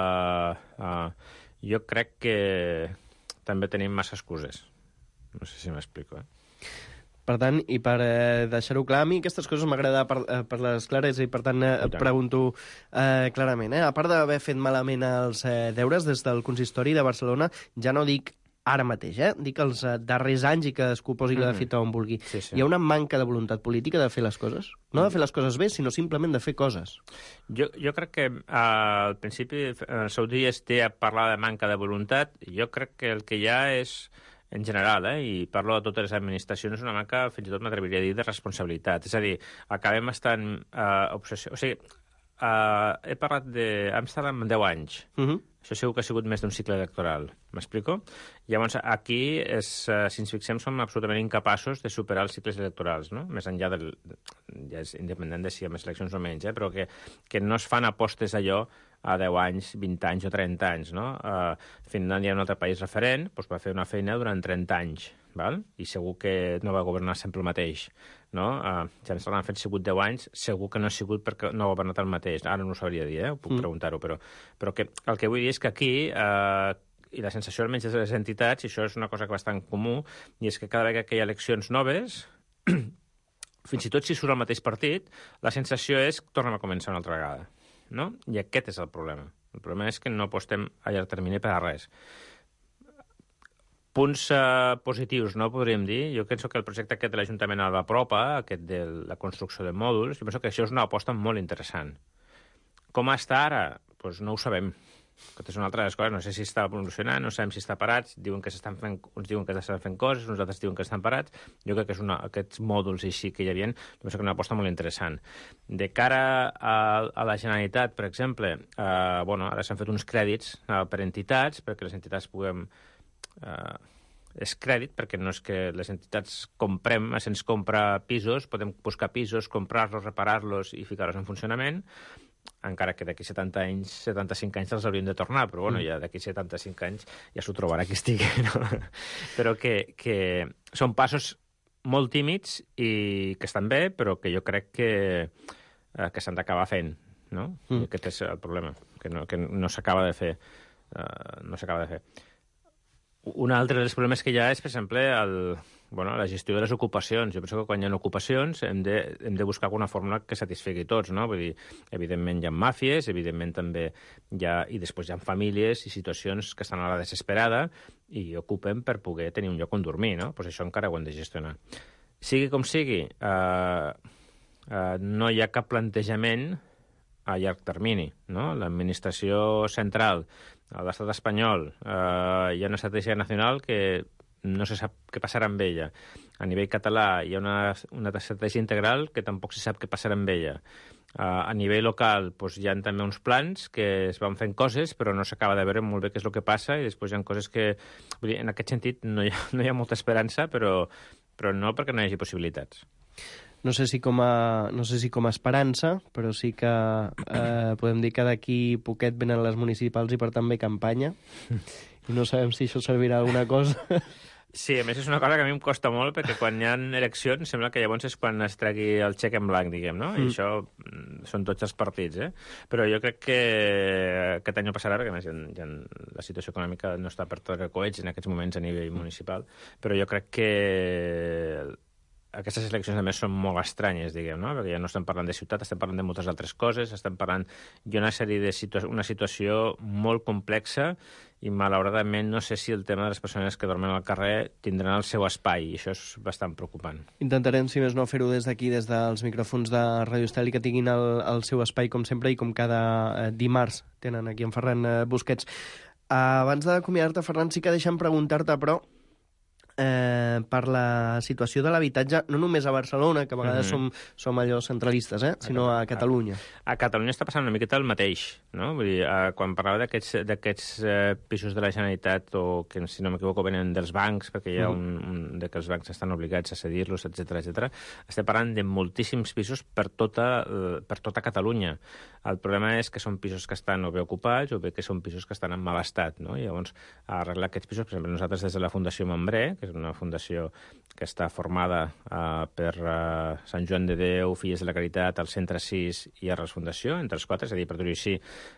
jo crec que també tenim massa excuses. No sé si m'explico, Per tant, i per deixar-ho clar, a mi aquestes coses m'agrada per les clares i, per tant, et pregunto clarament. A part d'haver fet malament els deures des del consistori de Barcelona, ja no dic ara mateix, dic els darrers anys i cadascú posi la fita on vulgui. Sí. Hi ha una manca de voluntat política de fer les coses? No de fer les coses bé, sinó simplement de fer coses. Jo crec que al principi, en el seu dia, es té a parlar de manca de voluntat. Jo crec que el que hi ha és, en general, i parlo de totes les administracions, una manca, fins i tot m'atreviria a dir, de responsabilitat. És a dir, acabem estant obsessió... O sigui, he parlat d'Amsterdam 10 anys. Això segur que ha sigut més d'un cicle electoral. M'explico? Llavors, aquí, si ens fixem, som absolutament incapaços de superar els cicles electorals, no? Més enllà ja és independent de si hi ha més eleccions o menys, però que no es fan apostes allò a 10 anys, 20 anys o 30 anys, no? Finlàndia, un altre país referent, doncs va fer una feina durant 30 anys, val? I segur que no va governar sempre el mateix, no? Ja ens l'han fet sigut 10 anys, segur que no ha sigut perquè no ha governat el mateix. Ara no ho sabria dir, puc preguntar-ho, però que el que vull dir és que aquí i la sensació almenys de les entitats, i això és una cosa que bastant comú, i és que cada vegada que hi ha eleccions noves, fins i tot si surt el mateix partit, la sensació és que tornem a començar una altra vegada, no? I aquest és el problema. El problema és que no apostem a llarg termini per a res. Punts positius, no, podríem dir. Jo penso que el projecte aquest de l'Ajuntament a la Propa, aquest de la construcció de mòduls, jo penso que això és una aposta molt interessant. Com està ara? Doncs no ho sabem. Aquesta és una altra de les coses. No sé si està evolucionant, no sabem si està parat. Diuen que s'estan fent, uns diuen que s'estan fent coses, uns altres diuen que estan parats. Jo crec que aquests mòduls així que hi havia, jo penso que és una aposta molt interessant. De cara a la Generalitat, per exemple, ara s'han fet uns crèdits per entitats, perquè les entitats puguem... és crèdit, perquè no és que les entitats comprem, se'ns compra pisos, podem buscar pisos, comprar-los, reparar-los i ficar-los en funcionament, encara que d'aquí 70 anys, 75 anys els hauríem de tornar, però bueno, ja d'aquí 75 anys ja s'ho trobarà qui estigui, no? Però que són passos molt tímids i que estan bé, però que jo crec que s'han d'acabar fent, no? I aquest és el problema, que no s'acaba de fer. No s'acaba de fer. Un altre dels problemes que hi ha és, per exemple, la gestió de les ocupacions. Jo penso que quan hi ha ocupacions hem de buscar alguna fórmula que satisfegui tots, no? Vull dir, evidentment hi ha màfies, evidentment també i després hi ha famílies i situacions que estan a la desesperada i ocupen per poder tenir un lloc on dormir, no? Doncs això encara ho hem de gestionar. Sigui com sigui, no hi ha cap plantejament a llarg termini, no? L'administració central, a l'estat espanyol, hi ha una estratègia nacional que no se sap què passarà amb ella. A nivell català hi ha una estratègia integral que tampoc se sap què passarà amb ella. A nivell local hi ha també uns plans que es van fent coses, però no s'acaba de veure molt bé què és el que passa, i després hi ha coses que... Vull dir, en aquest sentit no hi ha molta esperança, però no perquè no hi hagi possibilitats. No sé si com a esperança, però sí que podem dir que d'aquí poquet venen les municipals i per tant ve campanya. I no sabem si això servirà alguna cosa. Sí, a més és una cosa que a mi em costa molt, perquè quan hi ha eleccions sembla que llavors és quan es tregui el xec en blanc, diguem, no? I això són tots els partits, Però jo crec que aquest any no passarà, perquè a més la situació econòmica no està per tot el coets en aquests moments a nivell municipal, però jo crec que aquestes eleccions, a més, són molt estranyes, diguem, no? Perquè ja no estem parlant de ciutat, estem parlant de moltes altres coses, estem parlant d'una sèrie una situació molt complexa i, malauradament, no sé si el tema de les persones que dormen al carrer tindran el seu espai, i això és bastant preocupant. Intentarem, si més no, fer-ho des d'aquí, des dels micròfons de Ràdio Estel, i que tinguin el seu espai, com sempre, i com cada dimarts tenen aquí en Ferran Busquets. Abans d'acomiadar-te, Ferran, sí que deixa'm preguntar-te, però, per la situació de l'habitatge, no només a Barcelona, que a vegades som allò centralistes, sinó a Catalunya. A Catalunya està passant una miqueta el mateix, no? Vull dir, quan parlava d'aquests pisos de la Generalitat, o que, si no m'equivoco, venen dels bancs, perquè hi ha de que els bancs estan obligats a cedir-los, etc. Estem parlant de moltíssims pisos per tota Catalunya. El problema és que són pisos que estan o bé ocupats o bé que són pisos que estan en mal estat, no? I llavors, a arreglar aquests pisos, per exemple, nosaltres des de la Fundació Mambré, que és una fundació que està formada per Sant Joan de Déu, Filles de la Caritat, el Centre 6 i Arrels Fundació, entre els quatre, és a dir, per dir-ho així,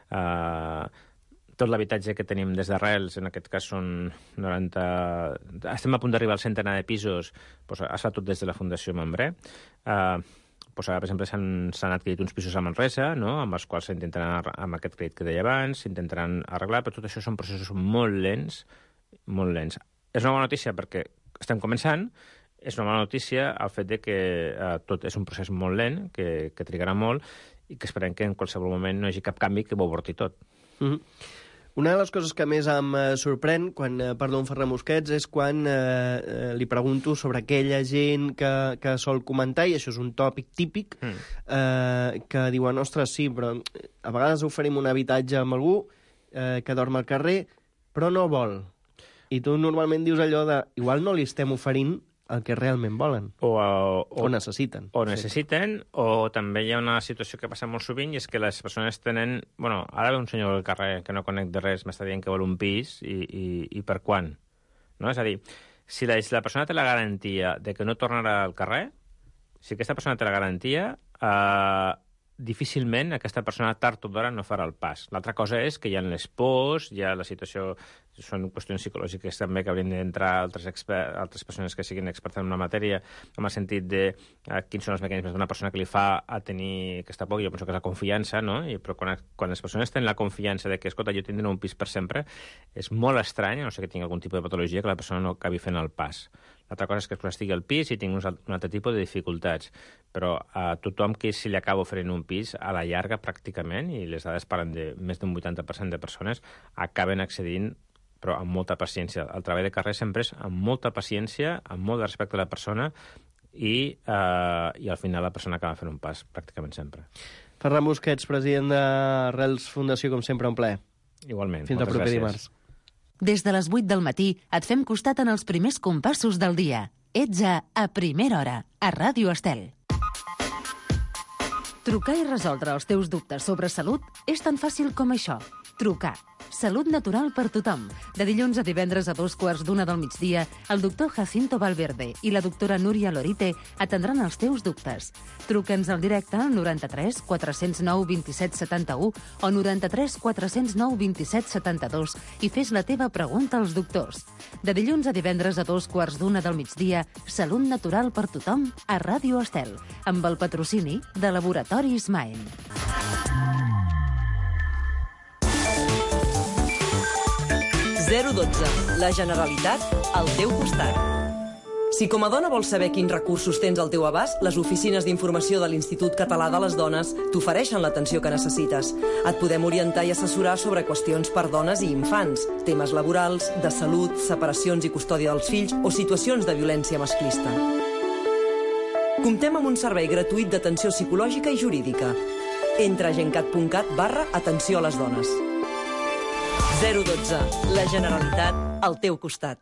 tot l'habitatge que tenim des d'Arrels, en aquest cas són 90... Estem a punt d'arribar al centenar de pisos, doncs es fa tot des de la Fundació Mambré. Doncs ara, per exemple, s'han adquirit uns pisos a Manresa, no?, amb els quals s'intentaran, amb aquest crèdit que deia abans, s'intentaran arreglar, però tot això són processos molt lents, molt lents. És una bona notícia perquè estem començant, és una bona notícia el fet de que tot és un procés molt lent, que trigarà molt, i que esperem que en qualsevol moment no hi hagi cap canvi que ho avorti tot. Una de les coses que més em sorprèn quan parlo amb Ferran Busquets és quan li pregunto sobre aquella gent que sol comentar, i això és un tòpic típic, que diuen, ostres, sí, però a vegades oferim un habitatge amb algú que dorm al carrer, però no vol. I tu normalment dius allò de, igual no li estem oferint el que realment volen. O necessiten. O necessiten, o també hi ha una situació que passa molt sovint, i és que les persones tenen... Bueno, ara ve un senyor al carrer que no conec de res, m'està dient que vol un pis, i per quan? No? És a dir, si la persona té la garantia de que no tornarà al carrer, si aquesta persona té la garantia... difícilment aquesta persona tard o d'hora no farà el pas. L'altra cosa és que hi ha les pors, hi ha la situació són qüestions psicològiques també que haurien d'entrar altres persones que siguin expertes en una matèria, en el sentit de quins són els mecanismes d'una persona que li fa a tenir aquesta por. Jo penso que és la confiança, no? Però quan les persones tenen la confiança de que, escolta, jo tindré un pis per sempre, és molt estrany, a no sé que tingui algun tipus de patologia, que la persona no acabi fent el pas. L'altra cosa és que estigui al pis i tingui un altre tipus de dificultats. Però a tothom que si li acaba oferint un pis, a la llarga pràcticament, i les dades parlen de més d'un 80% de persones, acaben accedint, però amb molta paciència. El treball de carrer sempre és amb molta paciència, amb molt de respecte a la persona, i al final la persona acaba fent un pas, pràcticament sempre. Ferran Busquets, president de Rels Fundació, com sempre, un plaer. Igualment. Fins el proper dimarts. Des de les 8 del matí et fem costat en els primers compassos del dia. Ets a Primera Hora, a Ràdio Estel. Trucar i resoldre els teus dubtes sobre salut és tan fàcil com això. Trucar. Salut natural per tothom. De dilluns a divendres a 2:15 del migdia, el doctor Jacinto Valverde i la doctora Núria Lorite atendran els teus dubtes. Truca'ns al directe al 93 409 27 71 o 93 409 27 72 i fes la teva pregunta als doctors. De dilluns a divendres a 2:15 del migdia, Salut natural per tothom a Ràdio Estel, amb el patrocini de Laboratoris Maen. La Generalitat al teu costat. Si com a dona vols saber quins recursos tens al teu abast, les oficines d'informació de l'Institut Català de les Dones t'ofereixen l'atenció que necessites. Et podem orientar i assessorar sobre qüestions per dones i infants, temes laborals, de salut, separacions i custòdia dels fills o situacions de violència masclista. Comptem amb un servei gratuït d'atenció psicològica i jurídica. Entra a gencat.cat/atenció a les dones. 012. La Generalitat al teu costat.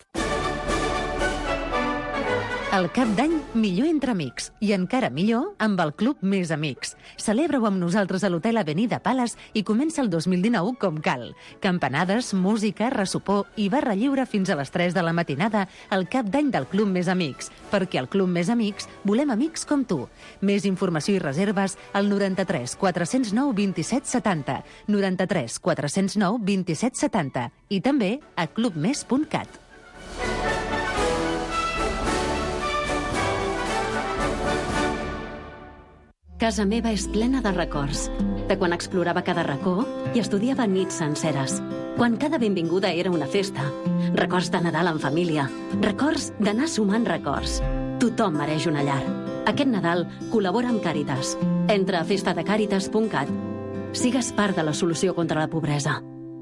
El Cap d'Any, millor entre amics. I encara millor amb el Club Més Amics. Celebra-ho amb nosaltres a l'Hotel Avenida Palace i comença el 2019 com cal. Campanades, música, ressopor i barra lliure fins a les 3 de la matinada al Cap d'Any del Club Més Amics. Perquè al Club Més Amics volem amics com tu. Més informació i reserves al 93 409 27 70, 93 409 27 70 i també a clubmes.cat. Casa meva és plena de records. De quan explorava cada racó i estudiava nits senceres. Quan cada benvinguda era una festa. Records de Nadal en família. Records d'anar sumant records. Tothom mereix una llar. Aquest Nadal col·labora amb Càritas. Entra a festadecàritas.cat. Sigues part de la solució contra la pobresa.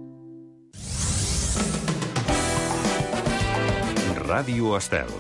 Ràdio Estel.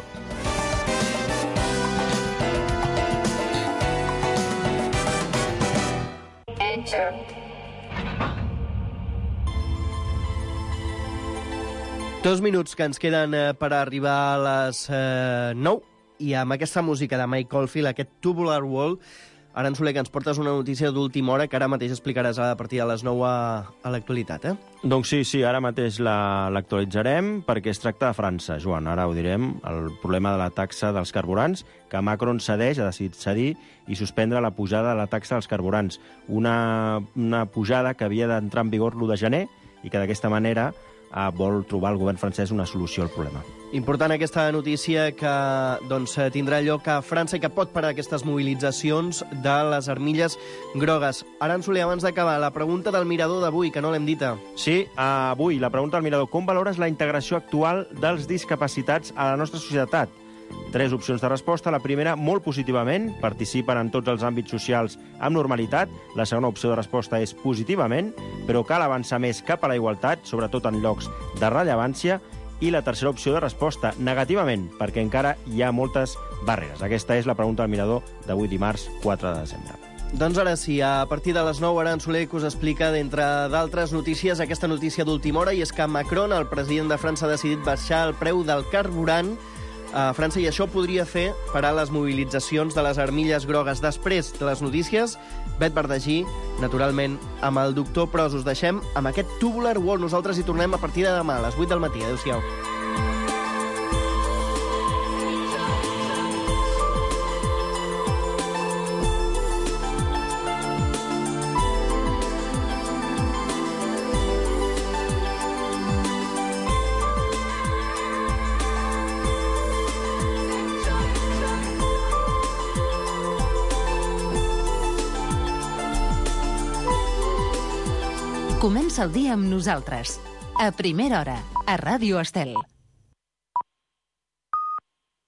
Dos minuts que ens queden per arribar a les 9 i amb aquesta música de Mike Oldfield, aquest Tubular Wall, Aran Soler, que ens portes una notícia d'última hora que ara mateix explicaràs a partir de les 9 a l'actualitat, eh? Doncs sí, ara mateix l'actualitzarem perquè es tracta de França, Joan, ara ho direm, el problema de la taxa dels carburants, que Macron ha decidit cedir i suspendre la pujada de la taxa dels carburants, una pujada que havia d'entrar en vigor l'1 de gener i que d'aquesta manera vol trobar el govern francès una solució al problema. Important aquesta notícia que tindrà lloc a França i que pot parar aquestes mobilitzacions de les armilles grogues. Aran Soler, abans d'acabar, la pregunta del mirador d'avui, que no l'hem dita. Sí, avui, la pregunta del mirador. Com valores la integració actual dels discapacitats a la nostra societat? 3 opcions de resposta. La primera, molt positivament, participen en tots els àmbits socials amb normalitat. La segona opció de resposta és positivament, però cal avançar més cap a la igualtat, sobretot en llocs de rellevància. I la tercera opció de resposta, negativament, perquè encara hi ha moltes barreres. Aquesta és la pregunta del mirador d'avui dimarts 4 de desembre. Doncs ara sí, a partir de les 9, Aran Soler, que us explica, d'entre d'altres notícies, aquesta notícia d'última hora, i és que Macron, el president de França, ha decidit baixar el preu del carburant a França, i això podria fer parar les mobilitzacions de les armilles grogues. Després de les notícies, Bet Verdagí, naturalment, amb el doctor Pros. Us deixem amb aquest Tubular Wall. Nosaltres hi tornem a partir de demà, a les 8 del matí. Adéu-siau. Comença el dia amb nosaltres. A primera hora, a Ràdio Estel.